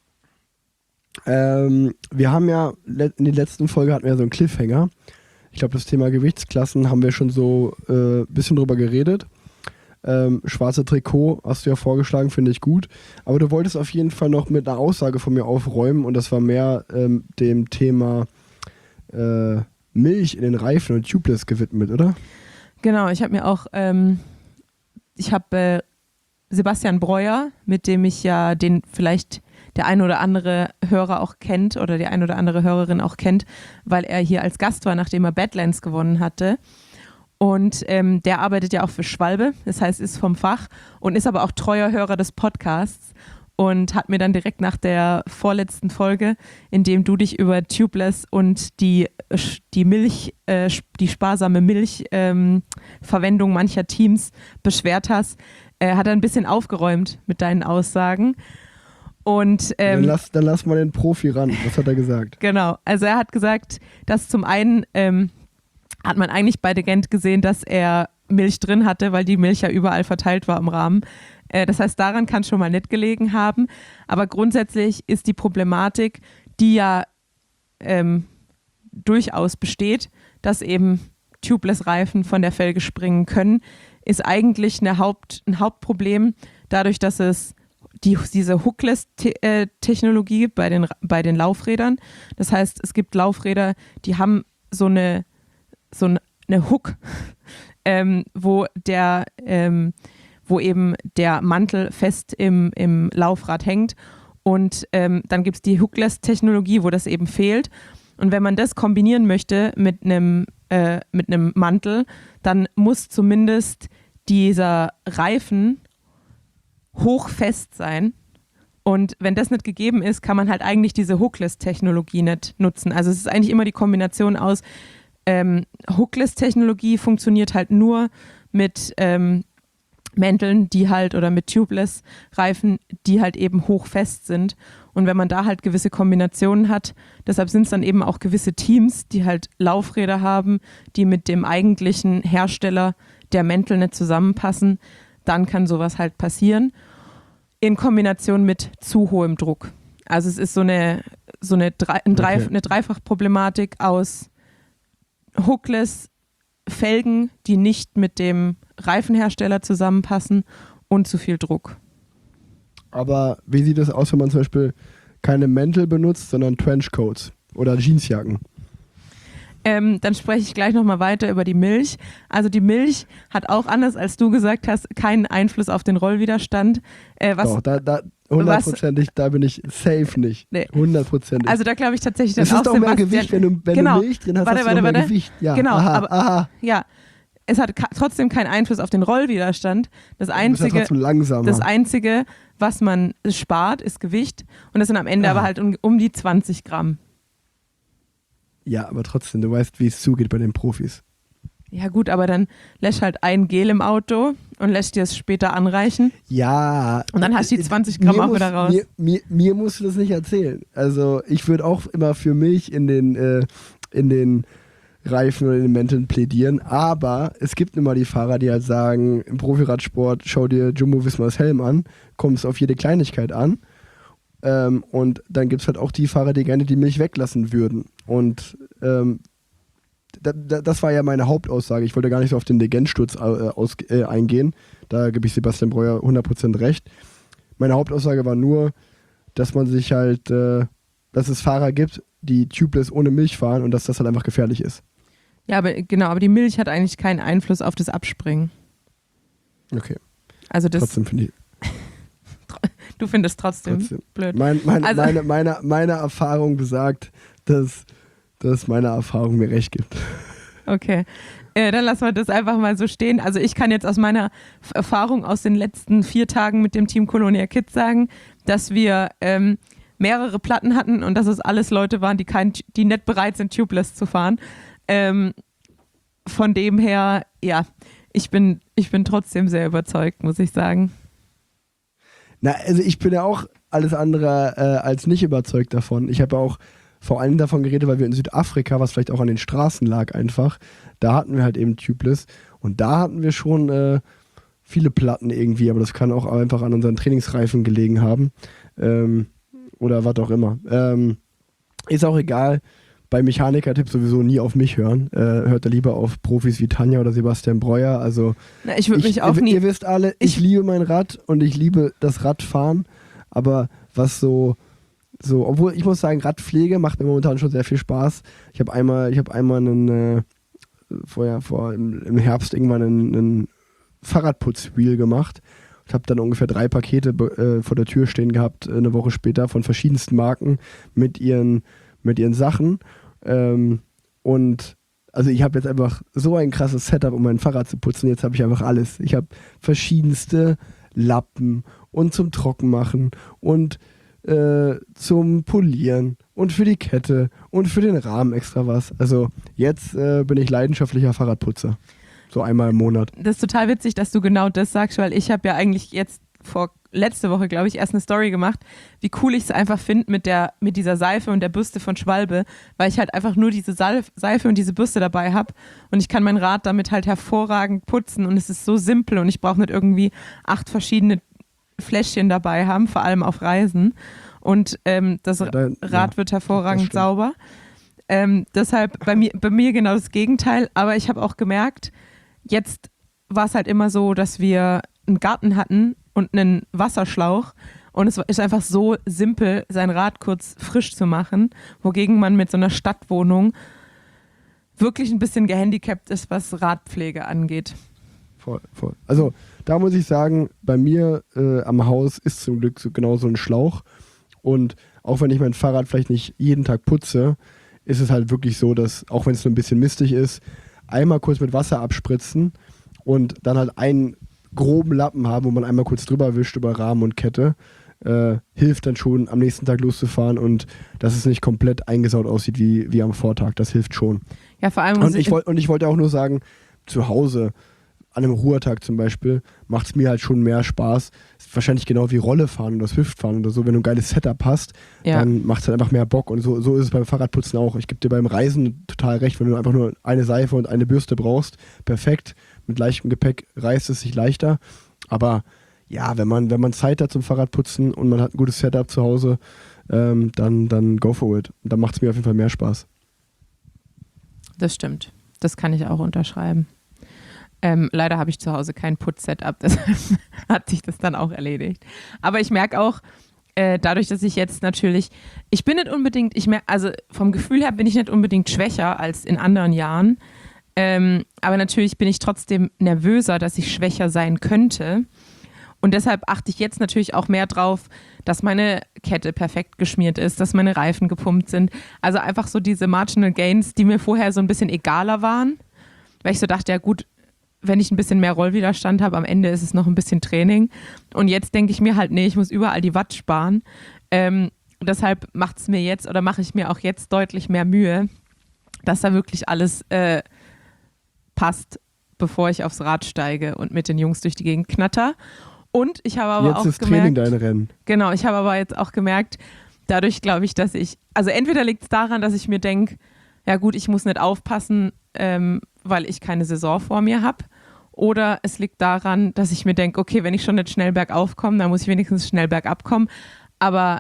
Ähm, wir haben ja, in der letzten Folge hatten wir ja so einen Cliffhanger. Ich glaube, das Thema Gewichtsklassen haben wir schon so ein äh, bisschen drüber geredet. Ähm, schwarze Trikot hast du ja vorgeschlagen, finde ich gut. Aber du wolltest auf jeden Fall noch mit einer Aussage von mir aufräumen und das war mehr ähm, dem Thema äh, Milch in den Reifen und Tubeless gewidmet, oder? Genau, ich habe mir auch, ähm, ich habe äh, Sebastian Breuer, mit dem ich ja den vielleicht der ein oder andere Hörer auch kennt oder die ein oder andere Hörerin auch kennt, weil er hier als Gast war, nachdem er Badlands gewonnen hatte. Und ähm, der arbeitet ja auch für Schwalbe, das heißt, ist vom Fach und ist aber auch treuer Hörer des Podcasts und hat mir dann direkt nach der vorletzten Folge, in dem du dich über Tubeless und die, die Milch, äh, die sparsame Milchverwendung ähm, mancher Teams beschwert hast, äh, hat er ein bisschen aufgeräumt mit deinen Aussagen. Und, ähm, dann, lass, dann lass mal den Profi ran, was hat er gesagt? Genau, also er hat gesagt, dass zum einen ähm, hat man eigentlich bei De Gent gesehen, dass er Milch drin hatte, weil die Milch ja überall verteilt war im Rahmen. Äh, das heißt, daran kann es schon mal nicht gelegen haben. Aber grundsätzlich ist die Problematik, die ja ähm, durchaus besteht, dass eben Tubeless-Reifen von der Felge springen können, ist eigentlich eine Haupt, ein Hauptproblem, dadurch, dass es die, diese Hookless-Technologie bei den, bei den Laufrädern. Das heißt, es gibt Laufräder, die haben so eine, so eine Hook, ähm, wo der, ähm, wo eben der Mantel fest im, im Laufrad hängt. Und ähm, dann gibt es die Hookless-Technologie, wo das eben fehlt. Und wenn man das kombinieren möchte mit einem äh, mit einem Mantel, dann muss zumindest dieser Reifen hochfest sein. Und wenn das nicht gegeben ist, kann man halt eigentlich diese Hookless-Technologie nicht nutzen. Also es ist eigentlich immer die Kombination aus ähm, Hookless-Technologie funktioniert halt nur mit ähm, Mänteln, die halt oder mit Tubeless-Reifen, die halt eben hochfest sind. Und wenn man da halt gewisse Kombinationen hat, deshalb sind es dann eben auch gewisse Teams, die halt Laufräder haben, die mit dem eigentlichen Hersteller der Mäntel nicht zusammenpassen, dann kann sowas halt passieren. In Kombination mit zu hohem Druck. Also es ist so eine, so eine, Drei, ein Drei, okay. eine Dreifach-Problematik aus Hookless Felgen, die nicht mit dem Reifenhersteller zusammenpassen und zu viel Druck. Aber wie sieht es aus, wenn man zum Beispiel keine Mäntel benutzt, sondern Trenchcoats oder Jeansjacken? Ähm, dann spreche ich gleich nochmal weiter über die Milch. Also die Milch hat auch, anders als du gesagt hast, keinen Einfluss auf den Rollwiderstand. Äh, was, Doch, da, da hundertprozentig, da bin ich safe nicht. Nee. Hundertprozentig. Also da glaube ich tatsächlich dann es auch ist doch mehr Sebastian, Gewicht, wenn du, wenn genau. du Milch drin hast, warte, hast warte, du noch mehr warte. Gewicht. Ja, genau, aha, aber aha. ja, es hat ka- trotzdem keinen Einfluss auf den Rollwiderstand. Das einzige, ja langsamer. das einzige, was man spart, ist Gewicht. Und das sind am Ende ah. aber halt um, um die zwanzig Gramm. Ja, aber trotzdem, du weißt, wie es zugeht bei den Profis. Ja gut, aber dann lässt halt ein Gel im Auto und lässt dir es später anreichen. Ja. Und dann hast du die zwanzig Gramm auch muss, wieder raus. Mir, mir, mir musst du das nicht erzählen. Also ich würde auch immer für Milch in den, äh, in den Reifen oder in den Mänteln plädieren, aber es gibt immer die Fahrer, die halt sagen, im Profiradsport, schau dir Jumbo-Vismas Helm an, kommst auf jede Kleinigkeit an. Ähm, und dann gibt es halt auch die Fahrer, die gerne die Milch weglassen würden. Und ähm, da, da, das war ja meine Hauptaussage. Ich wollte gar nicht so auf den Legendsturz äh, aus, äh, eingehen. Da gebe ich Sebastian Breuer hundert Prozent recht. Meine Hauptaussage war nur, dass man sich halt, äh, dass es Fahrer gibt, die tubeless ohne Milch fahren und dass das halt einfach gefährlich ist. Ja, aber genau, aber die Milch hat eigentlich keinen Einfluss auf das Abspringen. Okay. Also das Trotzdem finde ich. Du findest trotzdem, trotzdem. blöd. Mein, mein, also, meine, meine, meine Erfahrung besagt, dass, dass meine Erfahrung mir recht gibt. Okay, äh, dann lassen wir das einfach mal so stehen. Also ich kann jetzt aus meiner Erfahrung aus den letzten vier Tagen mit dem Team Colonia Kids sagen, dass wir ähm, mehrere Platten hatten und dass es alles Leute waren, die, kein, die nicht bereit sind, tubeless zu fahren. Ähm, von dem her, ja, ich bin, ich bin trotzdem sehr überzeugt, muss ich sagen. Na, also ich bin ja auch alles andere äh, als nicht überzeugt davon. Ich habe ja auch vor allem davon geredet, weil wir in Südafrika, was vielleicht auch an den Straßen lag einfach, da hatten wir halt eben Tubeless und da hatten wir schon äh, viele Platten irgendwie, aber das kann auch einfach an unseren Trainingsreifen gelegen haben ähm, oder was auch immer. Ähm, ist auch egal. Bei Mechaniker-Tipps sowieso nie auf mich hören. Äh, hört da lieber auf Profis wie Tanja oder Sebastian Breuer. Also Na, ich würde mich auch ihr, nie... Ihr wisst alle, ich, ich liebe mein Rad und ich liebe das Radfahren. Aber was so, so, obwohl ich muss sagen, Radpflege macht mir momentan schon sehr viel Spaß. Ich habe einmal, ich habe einmal einen, äh, vorher, vor, im, im Herbst irgendwann einen, einen Fahrradputzwheel gemacht. Ich habe dann ungefähr drei Pakete äh, vor der Tür stehen gehabt, äh, eine Woche später, von verschiedensten Marken mit ihren mit ihren Sachen ähm, und also ich habe jetzt einfach so ein krasses Setup, um mein Fahrrad zu putzen. Jetzt habe ich einfach alles. Ich habe verschiedenste Lappen und zum Trockenmachen und äh, zum Polieren und für die Kette und für den Rahmen extra was. Also jetzt äh, bin ich leidenschaftlicher Fahrradputzer. So einmal im Monat. Das ist total witzig, dass du genau das sagst, weil ich habe ja eigentlich jetzt vor letzte Woche, glaube ich, erst eine Story gemacht, wie cool ich es einfach finde mit der mit dieser Seife und der Bürste von Schwalbe, weil ich halt einfach nur diese Salf, Seife und diese Bürste dabei habe und ich kann mein Rad damit halt hervorragend putzen und es ist so simpel und ich brauche nicht irgendwie acht verschiedene Fläschchen dabei haben, vor allem auf Reisen und ähm, das ja, da, Rad ja, wird hervorragend sauber. Ähm, deshalb bei mir, bei mir genau das Gegenteil, aber ich habe auch gemerkt, jetzt war es halt immer so, dass wir einen Garten hatten und einen Wasserschlauch Und es ist einfach so simpel, sein Rad kurz frisch zu machen, wogegen man mit so einer Stadtwohnung wirklich ein bisschen gehandicapt ist, was Radpflege angeht. Voll, voll. Also da muss ich sagen, bei mir äh, am Haus ist zum Glück so, genau so ein Schlauch. Und auch wenn ich mein Fahrrad vielleicht nicht jeden Tag putze, ist es halt wirklich so, dass, auch wenn es so ein bisschen mistig ist, einmal kurz mit Wasser abspritzen und dann halt einen groben Lappen haben, wo man einmal kurz drüber wischt über Rahmen und Kette, äh, hilft dann schon, am nächsten Tag loszufahren und dass es nicht komplett eingesaut aussieht wie, wie am Vortag. Das hilft schon. Ja, vor allem... Und ich, wollt, und ich wollte auch nur sagen, zu Hause, an einem Ruhetag zum Beispiel, macht es mir halt schon mehr Spaß. Ist wahrscheinlich genau wie Rolle fahren oder Swift fahren oder so. Wenn du ein geiles Setup hast, ja. dann macht es halt einfach mehr Bock. Und so, so ist es beim Fahrradputzen auch. Ich gebe dir beim Reisen total recht, wenn du einfach nur eine Seife und eine Bürste brauchst. Perfekt. Mit leichtem Gepäck reißt es sich leichter. Aber ja, wenn man, wenn man Zeit hat zum Fahrradputzen und man hat ein gutes Setup zu Hause, ähm, dann, dann go for it. Und dann macht es mir auf jeden Fall mehr Spaß. Das stimmt. Das kann ich auch unterschreiben. Ähm, leider habe ich zu Hause kein Putz-Setup, deshalb hat sich das dann auch erledigt. Aber ich merke auch, äh, dadurch, dass ich jetzt natürlich, ich bin nicht unbedingt, ich merke, also vom Gefühl her bin ich nicht unbedingt schwächer als in anderen Jahren. Ähm, aber natürlich bin ich trotzdem nervöser, dass ich schwächer sein könnte. Und deshalb achte ich jetzt natürlich auch mehr drauf, dass meine Kette perfekt geschmiert ist, dass meine Reifen gepumpt sind. Also einfach so diese Marginal Gains, die mir vorher so ein bisschen egaler waren. Weil ich so dachte, ja gut, wenn ich ein bisschen mehr Rollwiderstand habe, am Ende ist es noch ein bisschen Training. Und jetzt denke ich mir halt, nee, ich muss überall die Watt sparen. Ähm, deshalb macht es mir jetzt oder mache ich mir auch jetzt deutlich mehr Mühe, dass da wirklich alles äh, passt, bevor ich aufs Rad steige und mit den Jungs durch die Gegend knatter. Und ich habe aber jetzt auch ist gemerkt, Training dein Rennen. Genau, ich habe aber jetzt auch gemerkt, dadurch glaube ich, dass ich, also entweder liegt es daran, dass ich mir denke, ja gut, ich muss nicht aufpassen, ähm, weil ich keine Saison vor mir habe. Oder es liegt daran, dass ich mir denke, okay, wenn ich schon nicht schnell bergauf komme, dann muss ich wenigstens schnell bergab kommen. Aber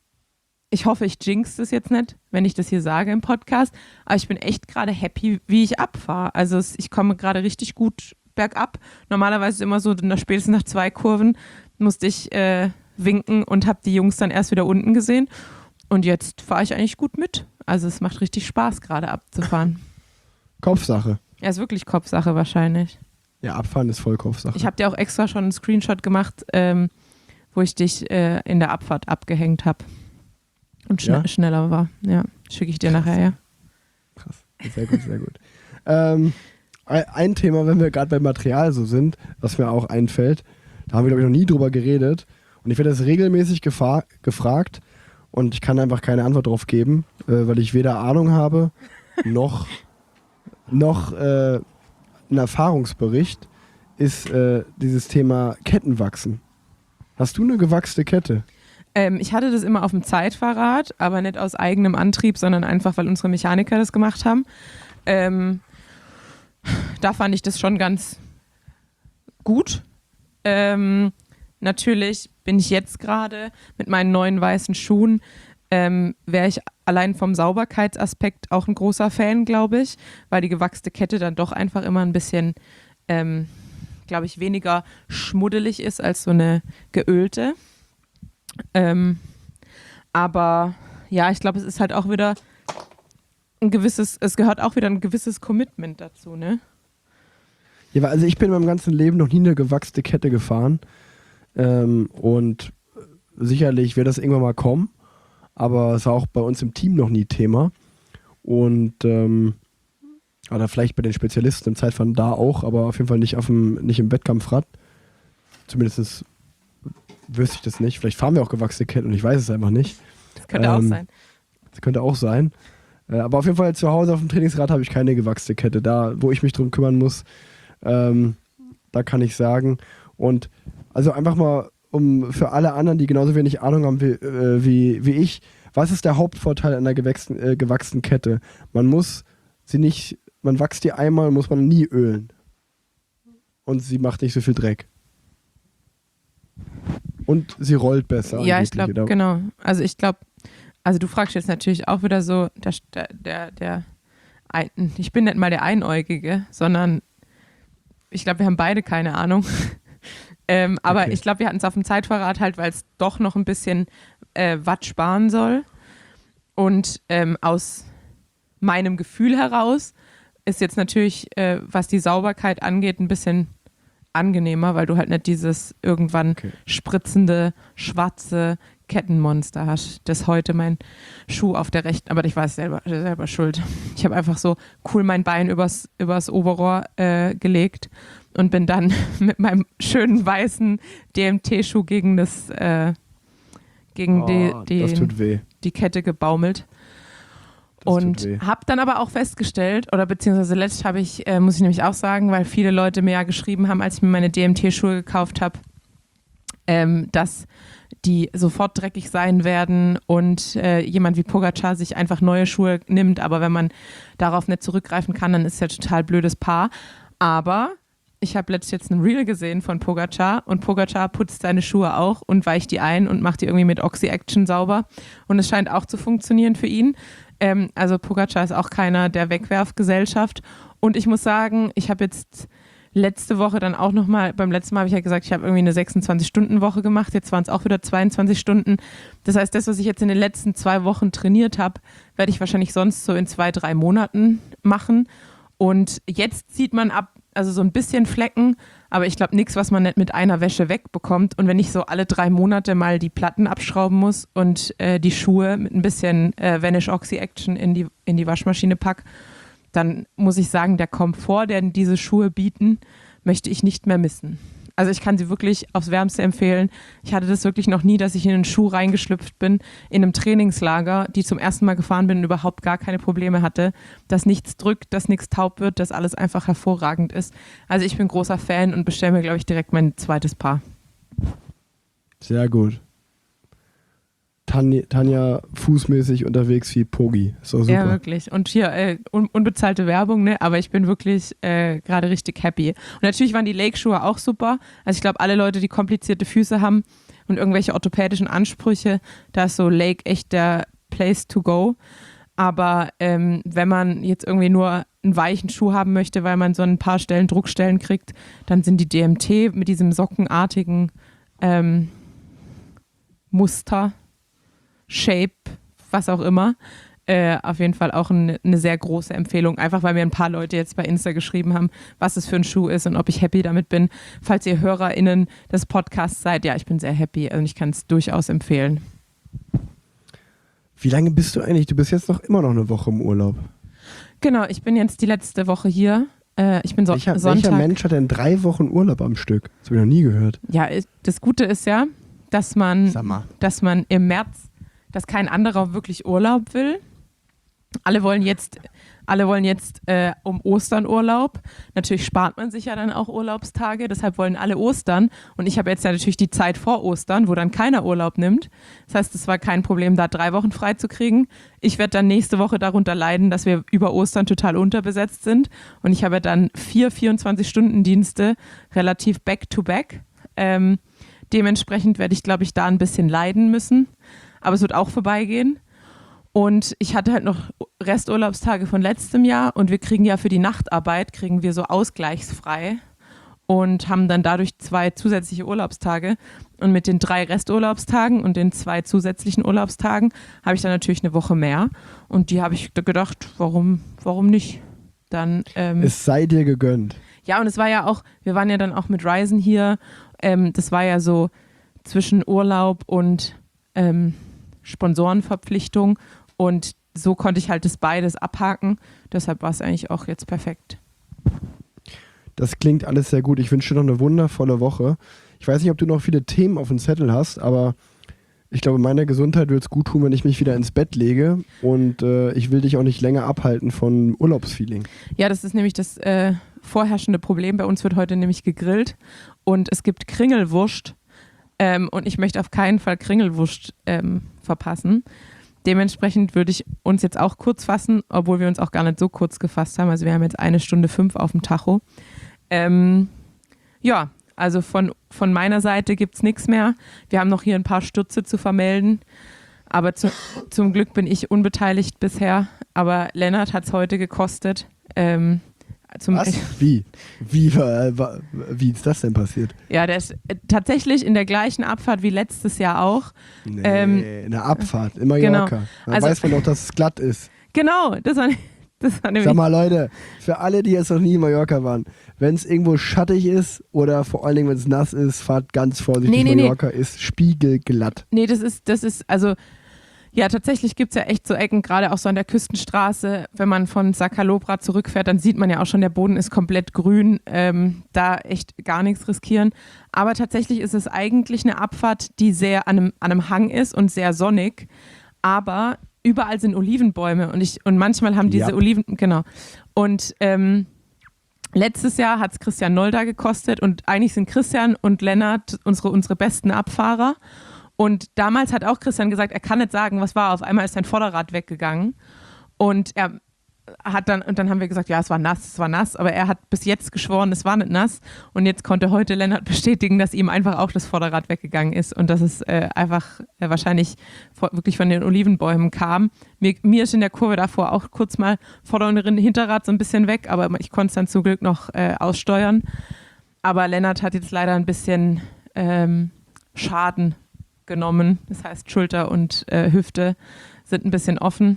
ich hoffe, ich jinx das jetzt nicht, wenn ich das hier sage im Podcast. Aber ich bin echt gerade happy, wie ich abfahre. Also es, ich komme gerade richtig gut bergab. Normalerweise ist immer so, nach, spätestens nach zwei Kurven musste ich äh, winken und habe die Jungs dann erst wieder unten gesehen. Und jetzt fahre ich eigentlich gut mit. Also es macht richtig Spaß, gerade abzufahren. Kopfsache. Ja, ist wirklich Kopfsache wahrscheinlich. Ja, abfahren ist voll Kopfsache. Ich habe dir auch extra schon einen Screenshot gemacht, ähm, wo ich dich äh, in der Abfahrt abgehängt habe. Und schn- ja? schneller war. Ja, schicke ich dir nachher, ja. Krass, sehr gut, sehr gut. ähm, ein Thema, wenn wir gerade beim Material so sind, was mir auch einfällt, da haben wir, glaube ich, noch nie drüber geredet. Und ich werde das regelmäßig gefa- gefragt und ich kann einfach keine Antwort drauf geben, äh, weil ich weder Ahnung habe, noch, noch äh, ein Erfahrungsbericht, ist äh, dieses Thema Kettenwachsen. Hast du eine gewachste Kette? Ähm, ich hatte das immer auf dem Zeitfahrrad, aber nicht aus eigenem Antrieb, sondern einfach, weil unsere Mechaniker das gemacht haben. Ähm, da fand ich das schon ganz gut. Ähm, natürlich bin ich jetzt gerade mit meinen neuen weißen Schuhen, ähm, wäre ich allein vom Sauberkeitsaspekt auch ein großer Fan, glaube ich, weil die gewachste Kette dann doch einfach immer ein bisschen, ähm, glaube ich, weniger schmuddelig ist als so eine geölte. Ähm, aber ja, ich glaube, es ist halt auch wieder ein gewisses, es gehört auch wieder ein gewisses Commitment dazu, ne? Ja, also ich bin in meinem ganzen Leben noch nie eine gewachste Kette gefahren. Ähm, und sicherlich wird das irgendwann mal kommen, aber es war auch bei uns im Team noch nie Thema. Und ähm, oder vielleicht bei den Spezialisten im Zeitfahren da auch, aber auf jeden Fall nicht auf dem, nicht im Wettkampfrad. Zumindest wüsste ich das nicht. Vielleicht fahren wir auch gewachsene Ketten und ich weiß es einfach nicht. Das könnte ähm, auch sein. Das könnte auch sein. Äh, aber auf jeden Fall zu Hause auf dem Trainingsrad habe ich keine gewachsene Kette. Da, wo ich mich drum kümmern muss, ähm, da kann ich sagen. Und also einfach mal, um für alle anderen, die genauso wenig Ahnung haben wie, äh, wie, wie ich, was ist der Hauptvorteil einer gewachsen, äh, gewachsenen Kette? Man muss sie nicht, man wächst die einmal, muss man nie ölen. Und sie macht nicht so viel Dreck. Und sie rollt besser. Ja, ich angeblich, glaube, oder? genau. Also ich glaube, also du fragst jetzt natürlich auch wieder so, der, der, der, der ein, ich bin nicht mal der Einäugige, sondern ich glaube, wir haben beide keine Ahnung. Ähm, aber Okay. ich glaube, wir hatten es auf dem Zeitverrat halt, weil es doch noch ein bisschen äh, Watt sparen soll. Und ähm, aus meinem Gefühl heraus ist jetzt natürlich, äh, was die Sauberkeit angeht, ein bisschen angenehmer, weil du halt nicht dieses irgendwann Okay. spritzende, schwarze Kettenmonster hast. Das heute mein Schuh auf der rechten, aber ich war selber, selber schuld. Ich habe einfach so cool mein Bein übers, übers Oberrohr äh, gelegt und bin dann mit meinem schönen weißen D M T-Schuh gegen das äh, gegen Oh, die, das die, tut weh. die Kette gebaumelt. Das tut Und weh. habe dann aber auch festgestellt, oder beziehungsweise letzt habe ich, äh, muss ich nämlich auch sagen, weil viele Leute mir ja geschrieben haben, als ich mir meine D M T-Schuhe gekauft habe, ähm, dass die sofort dreckig sein werden und äh, jemand wie Pogacar sich einfach neue Schuhe nimmt, aber wenn man darauf nicht zurückgreifen kann, dann ist es ja total blödes Paar. Aber ich habe letztens jetzt ein Reel gesehen von Pogacar und Pogacar putzt seine Schuhe auch und weicht die ein und macht die irgendwie mit Oxy-Action sauber und es scheint auch zu funktionieren für ihn. Ähm, also Pogacar ist auch keiner der Wegwerfgesellschaft und ich muss sagen, ich habe jetzt letzte Woche dann auch nochmal, beim letzten Mal habe ich ja gesagt, ich habe irgendwie eine sechsundzwanzig-Stunden-Woche gemacht, jetzt waren es auch wieder zweiundzwanzig Stunden. Das heißt, das, was ich jetzt in den letzten zwei Wochen trainiert habe, werde ich wahrscheinlich sonst so in zwei, drei Monaten machen. Und jetzt sieht man ab, also so ein bisschen Flecken, aber ich glaube nichts, was man nicht mit einer Wäsche wegbekommt. Und wenn ich so alle drei Monate mal die Platten abschrauben muss und äh, die Schuhe mit ein bisschen äh, Vanish Oxy Action in die, in die Waschmaschine pack, dann muss ich sagen, der Komfort, den diese Schuhe bieten, möchte ich nicht mehr missen. Also ich kann sie wirklich aufs Wärmste empfehlen. Ich hatte das wirklich noch nie, dass ich in einen Schuh reingeschlüpft bin, in einem Trainingslager, die zum ersten Mal gefahren bin und überhaupt gar keine Probleme hatte, dass nichts drückt, dass nichts taub wird, dass alles einfach hervorragend ist. Also ich bin großer Fan und bestelle mir, glaube ich, direkt mein zweites Paar. Sehr gut. Tanja, Tanja fußmäßig unterwegs wie Pogi. Ist doch super. Ja, wirklich. Und hier äh, un- unbezahlte Werbung, ne? Aber ich bin wirklich äh, gerade richtig happy. Und natürlich waren die Lake-Schuhe auch super. Also ich glaube, alle Leute, die komplizierte Füße haben und irgendwelche orthopädischen Ansprüche, da ist so Lake echt der Place to go. Aber ähm, wenn man jetzt irgendwie nur einen weichen Schuh haben möchte, weil man so ein paar Stellen Druckstellen kriegt, dann sind die D M T mit diesem sockenartigen ähm, Muster, Shape, was auch immer, äh, auf jeden Fall auch eine, eine sehr große Empfehlung, einfach weil mir ein paar Leute jetzt bei Insta geschrieben haben, was es für ein Schuh ist und ob ich happy damit bin. Falls ihr HörerInnen des Podcasts seid, ja, ich bin sehr happy und ich kann es durchaus empfehlen. Wie lange bist du eigentlich? Du bist jetzt noch immer noch eine Woche im Urlaub. Genau, ich bin jetzt die letzte Woche hier. Äh, ich bin so Welcher, Sonntag. welcher Mensch hat denn drei Wochen Urlaub am Stück? Das habe ich noch nie gehört. Ja, das Gute ist ja, dass man, Sag mal. dass man im März, dass kein anderer wirklich Urlaub will. Alle wollen jetzt, alle wollen jetzt äh, um Ostern Urlaub. Natürlich spart man sich ja dann auch Urlaubstage, deshalb wollen alle Ostern. Und ich habe jetzt ja natürlich die Zeit vor Ostern, wo dann keiner Urlaub nimmt. Das heißt, es war kein Problem, da drei Wochen frei zu kriegen. Ich werde dann nächste Woche darunter leiden, dass wir über Ostern total unterbesetzt sind. Und ich habe dann vier vierundzwanzig-Stunden-Dienste relativ back-to-back. Ähm, dementsprechend werde ich, glaube ich, da ein bisschen leiden müssen. Aber es wird auch vorbeigehen. Und ich hatte halt noch Resturlaubstage von letztem Jahr und wir kriegen ja für die Nachtarbeit, kriegen wir so ausgleichsfrei und haben dann dadurch zwei zusätzliche Urlaubstage. Und mit den drei Resturlaubstagen und den zwei zusätzlichen Urlaubstagen habe ich dann natürlich eine Woche mehr. Und die habe ich gedacht, warum, warum nicht? Dann, ähm, Es sei dir gegönnt. ja, und es war ja auch, wir waren ja dann auch mit Ryzen hier. Ähm, das war ja so zwischen Urlaub und ähm, Sponsorenverpflichtung. Und so konnte ich halt das beides abhaken. Deshalb war es eigentlich auch jetzt perfekt. Das klingt alles sehr gut. Ich wünsche dir noch eine wundervolle Woche. Ich weiß nicht, ob du noch viele Themen auf dem Zettel hast, aber ich glaube, meiner Gesundheit wird es gut tun, wenn ich mich wieder ins Bett lege. Und äh, ich will dich auch nicht länger abhalten von Urlaubsfeeling. Ja, das ist nämlich das äh, vorherrschende Problem. Bei uns wird heute nämlich gegrillt und es gibt Kringelwurst. Ähm, und ich möchte auf keinen Fall Kringelwurst ähm, verpassen. Dementsprechend würde ich uns jetzt auch kurz fassen, obwohl wir uns auch gar nicht so kurz gefasst haben. Also wir haben jetzt eine Stunde fünf auf dem Tacho. Ähm, ja, also von, von meiner Seite gibt es nichts mehr. Wir haben noch hier ein paar Stürze zu vermelden. Aber zu, zum Glück bin ich unbeteiligt bisher. Aber Lennart hat es heute gekostet. Ähm, Zum Was? Wie? Wie, äh, wie ist das denn passiert? Ja, der ist äh, tatsächlich in der gleichen Abfahrt wie letztes Jahr auch. Nee, Ähm, eine Abfahrt in Mallorca. Genau. Da Also- weiß man doch, dass es glatt ist. Genau, das war, das war nämlich... Sag mal, Leute, für alle, die jetzt noch nie in Mallorca waren, wenn es irgendwo schattig ist oder vor allen Dingen, wenn es nass ist, fahrt ganz vorsichtig. Nee, nee, Mallorca ist spiegelglatt. Nee, das ist, das ist, also, ja, tatsächlich gibt es ja echt so Ecken, gerade auch so an der Küstenstraße, wenn man von Sakalobra zurückfährt, dann sieht man ja auch schon, der Boden ist komplett grün, ähm, da echt gar nichts riskieren. Aber tatsächlich ist es eigentlich eine Abfahrt, die sehr an einem, an einem Hang ist und sehr sonnig, aber überall sind Olivenbäume und ich, und manchmal haben diese Ja. Oliven, genau, und ähm, letztes Jahr hat es Christian Nolda gekostet und eigentlich sind Christian und Lennart unsere, unsere besten Abfahrer. Und damals hat auch Christian gesagt, er kann nicht sagen, was war. Auf einmal ist sein Vorderrad weggegangen. Und er hat dann, und dann haben wir gesagt, ja, es war nass, es war nass. Aber er hat bis jetzt geschworen, es war nicht nass. Und jetzt konnte heute Lennart bestätigen, dass ihm einfach auch das Vorderrad weggegangen ist. Und dass es äh, einfach äh, wahrscheinlich vor, wirklich von den Olivenbäumen kam. Mir, mir ist in der Kurve davor auch kurz mal Vorder- und Hinterrad so ein bisschen weg. Aber ich konnte es dann zum Glück noch äh, aussteuern. Aber Lennart hat jetzt leider ein bisschen ähm, Schaden genommen. Das heißt, Schulter und äh, Hüfte sind ein bisschen offen.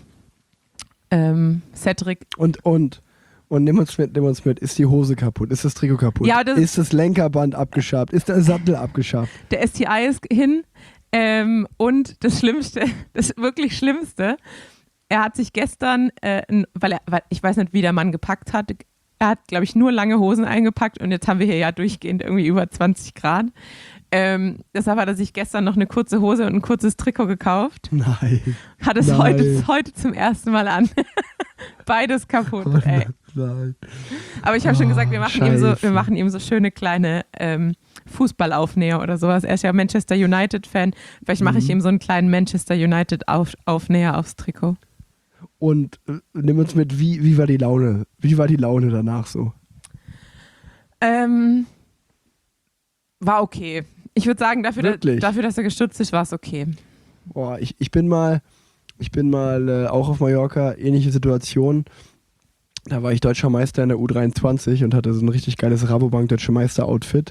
Ähm, Cedric. Und, und, und nimm uns mit, nimm uns mit. Ist die Hose kaputt? Ist das Trikot kaputt? Ja, das- ist das Lenkerband abgeschabt? Ist der Sattel abgeschabt? Der S T I ist hin. Ähm, und das Schlimmste, das wirklich Schlimmste, er hat sich gestern, äh, n- weil er, weil ich weiß nicht, wie der Mann gepackt hat, er hat, glaube ich, nur lange Hosen eingepackt und jetzt haben wir hier ja durchgehend irgendwie über zwanzig Grad. Ähm, deshalb hat er sich gestern noch eine kurze Hose und ein kurzes Trikot gekauft. Nein. Hat es Nein. heute, heute zum ersten Mal an. Beides kaputt, Oh, ey. nein. Aber ich habe schon gesagt, wir machen, ihm so, Scheiße. wir machen ihm so schöne kleine ähm, Fußballaufnäher oder sowas. Er ist ja Manchester United-Fan. Vielleicht mache ich Mhm. ihm so einen kleinen Manchester United-Aufnäher aufs Trikot. Und äh, nimm uns mit, wie, wie war die Laune? Wie war die Laune danach so? Ähm, war okay. Ich würde sagen, dafür, da, Wirklich? dafür, dass er gestürzt ist, war es okay. Boah, ich, ich bin mal, ich bin mal äh, auch auf Mallorca, ähnliche Situation. Da war ich deutscher Meister in der U dreiundzwanzig und hatte so ein richtig geiles Rabobank Deutsche Meister-Outfit.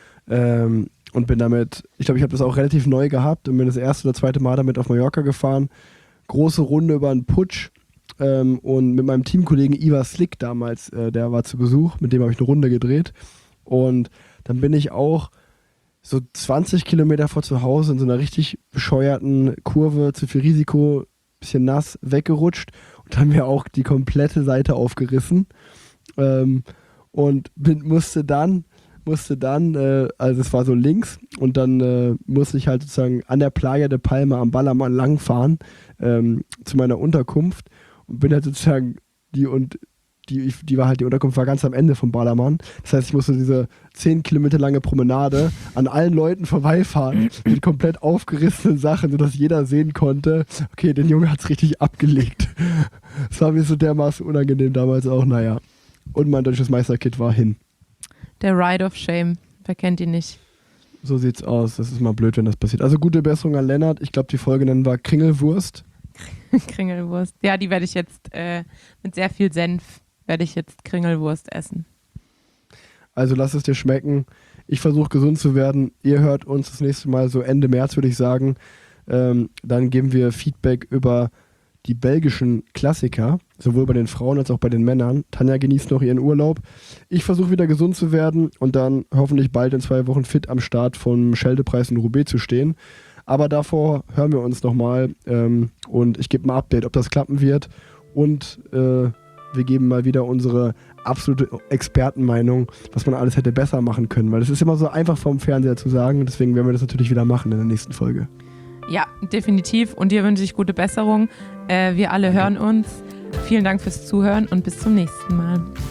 Ähm, und bin damit, ich glaube, ich habe das auch relativ neu gehabt und bin das erste oder zweite Mal damit auf Mallorca gefahren. Große Runde über einen Putsch ähm, und mit meinem Teamkollegen Ivar Slick damals, äh, der war zu Besuch, mit dem habe ich eine Runde gedreht. Und dann bin ich auch so zwanzig Kilometer vor zu Hause in so einer richtig bescheuerten Kurve, zu viel Risiko, bisschen nass, weggerutscht und haben mir auch die komplette Seite aufgerissen ähm, und bin, musste dann, musste dann, äh, also es war so links und dann äh, musste ich halt sozusagen an der Playa de Palma am Ballermann langfahren ähm, zu meiner Unterkunft und bin halt sozusagen die und Die, die war halt, die Unterkunft war ganz am Ende vom Ballermann. Das heißt, ich musste diese zehn Kilometer lange Promenade an allen Leuten vorbeifahren mit komplett aufgerissenen Sachen, sodass jeder sehen konnte, okay, den Junge hat's richtig abgelegt. Das war mir so dermaßen unangenehm damals auch, naja. Und mein deutsches Meisterkit war hin. Der Ride of Shame. Wer kennt ihn nicht? So sieht's aus. Das ist mal blöd, wenn das passiert. Also gute Besserung an Lennart. Ich glaube, die Folge dann war Kringelwurst. Kringelwurst. Ja, die werde ich jetzt äh, mit sehr viel Senf werde ich jetzt Kringelwurst essen. Also lass es dir schmecken. Ich versuche gesund zu werden. Ihr hört uns das nächste Mal so Ende März, würde ich sagen. Ähm, dann geben wir Feedback über die belgischen Klassiker, sowohl bei den Frauen als auch bei den Männern. Tanja genießt noch ihren Urlaub. Ich versuche wieder gesund zu werden und dann hoffentlich bald in zwei Wochen fit am Start vom Scheldepreis in Roubaix zu stehen. Aber davor hören wir uns nochmal ähm, und ich gebe mal ein Update, ob das klappen wird. Und äh, wir geben mal wieder unsere absolute Expertenmeinung, was man alles hätte besser machen können. Weil das ist immer so einfach vom Fernseher zu sagen. Deswegen werden wir das natürlich wieder machen in der nächsten Folge. Ja, definitiv. Und dir wünsche ich gute Besserung. Äh, wir alle hören uns. Vielen Dank fürs Zuhören und bis zum nächsten Mal.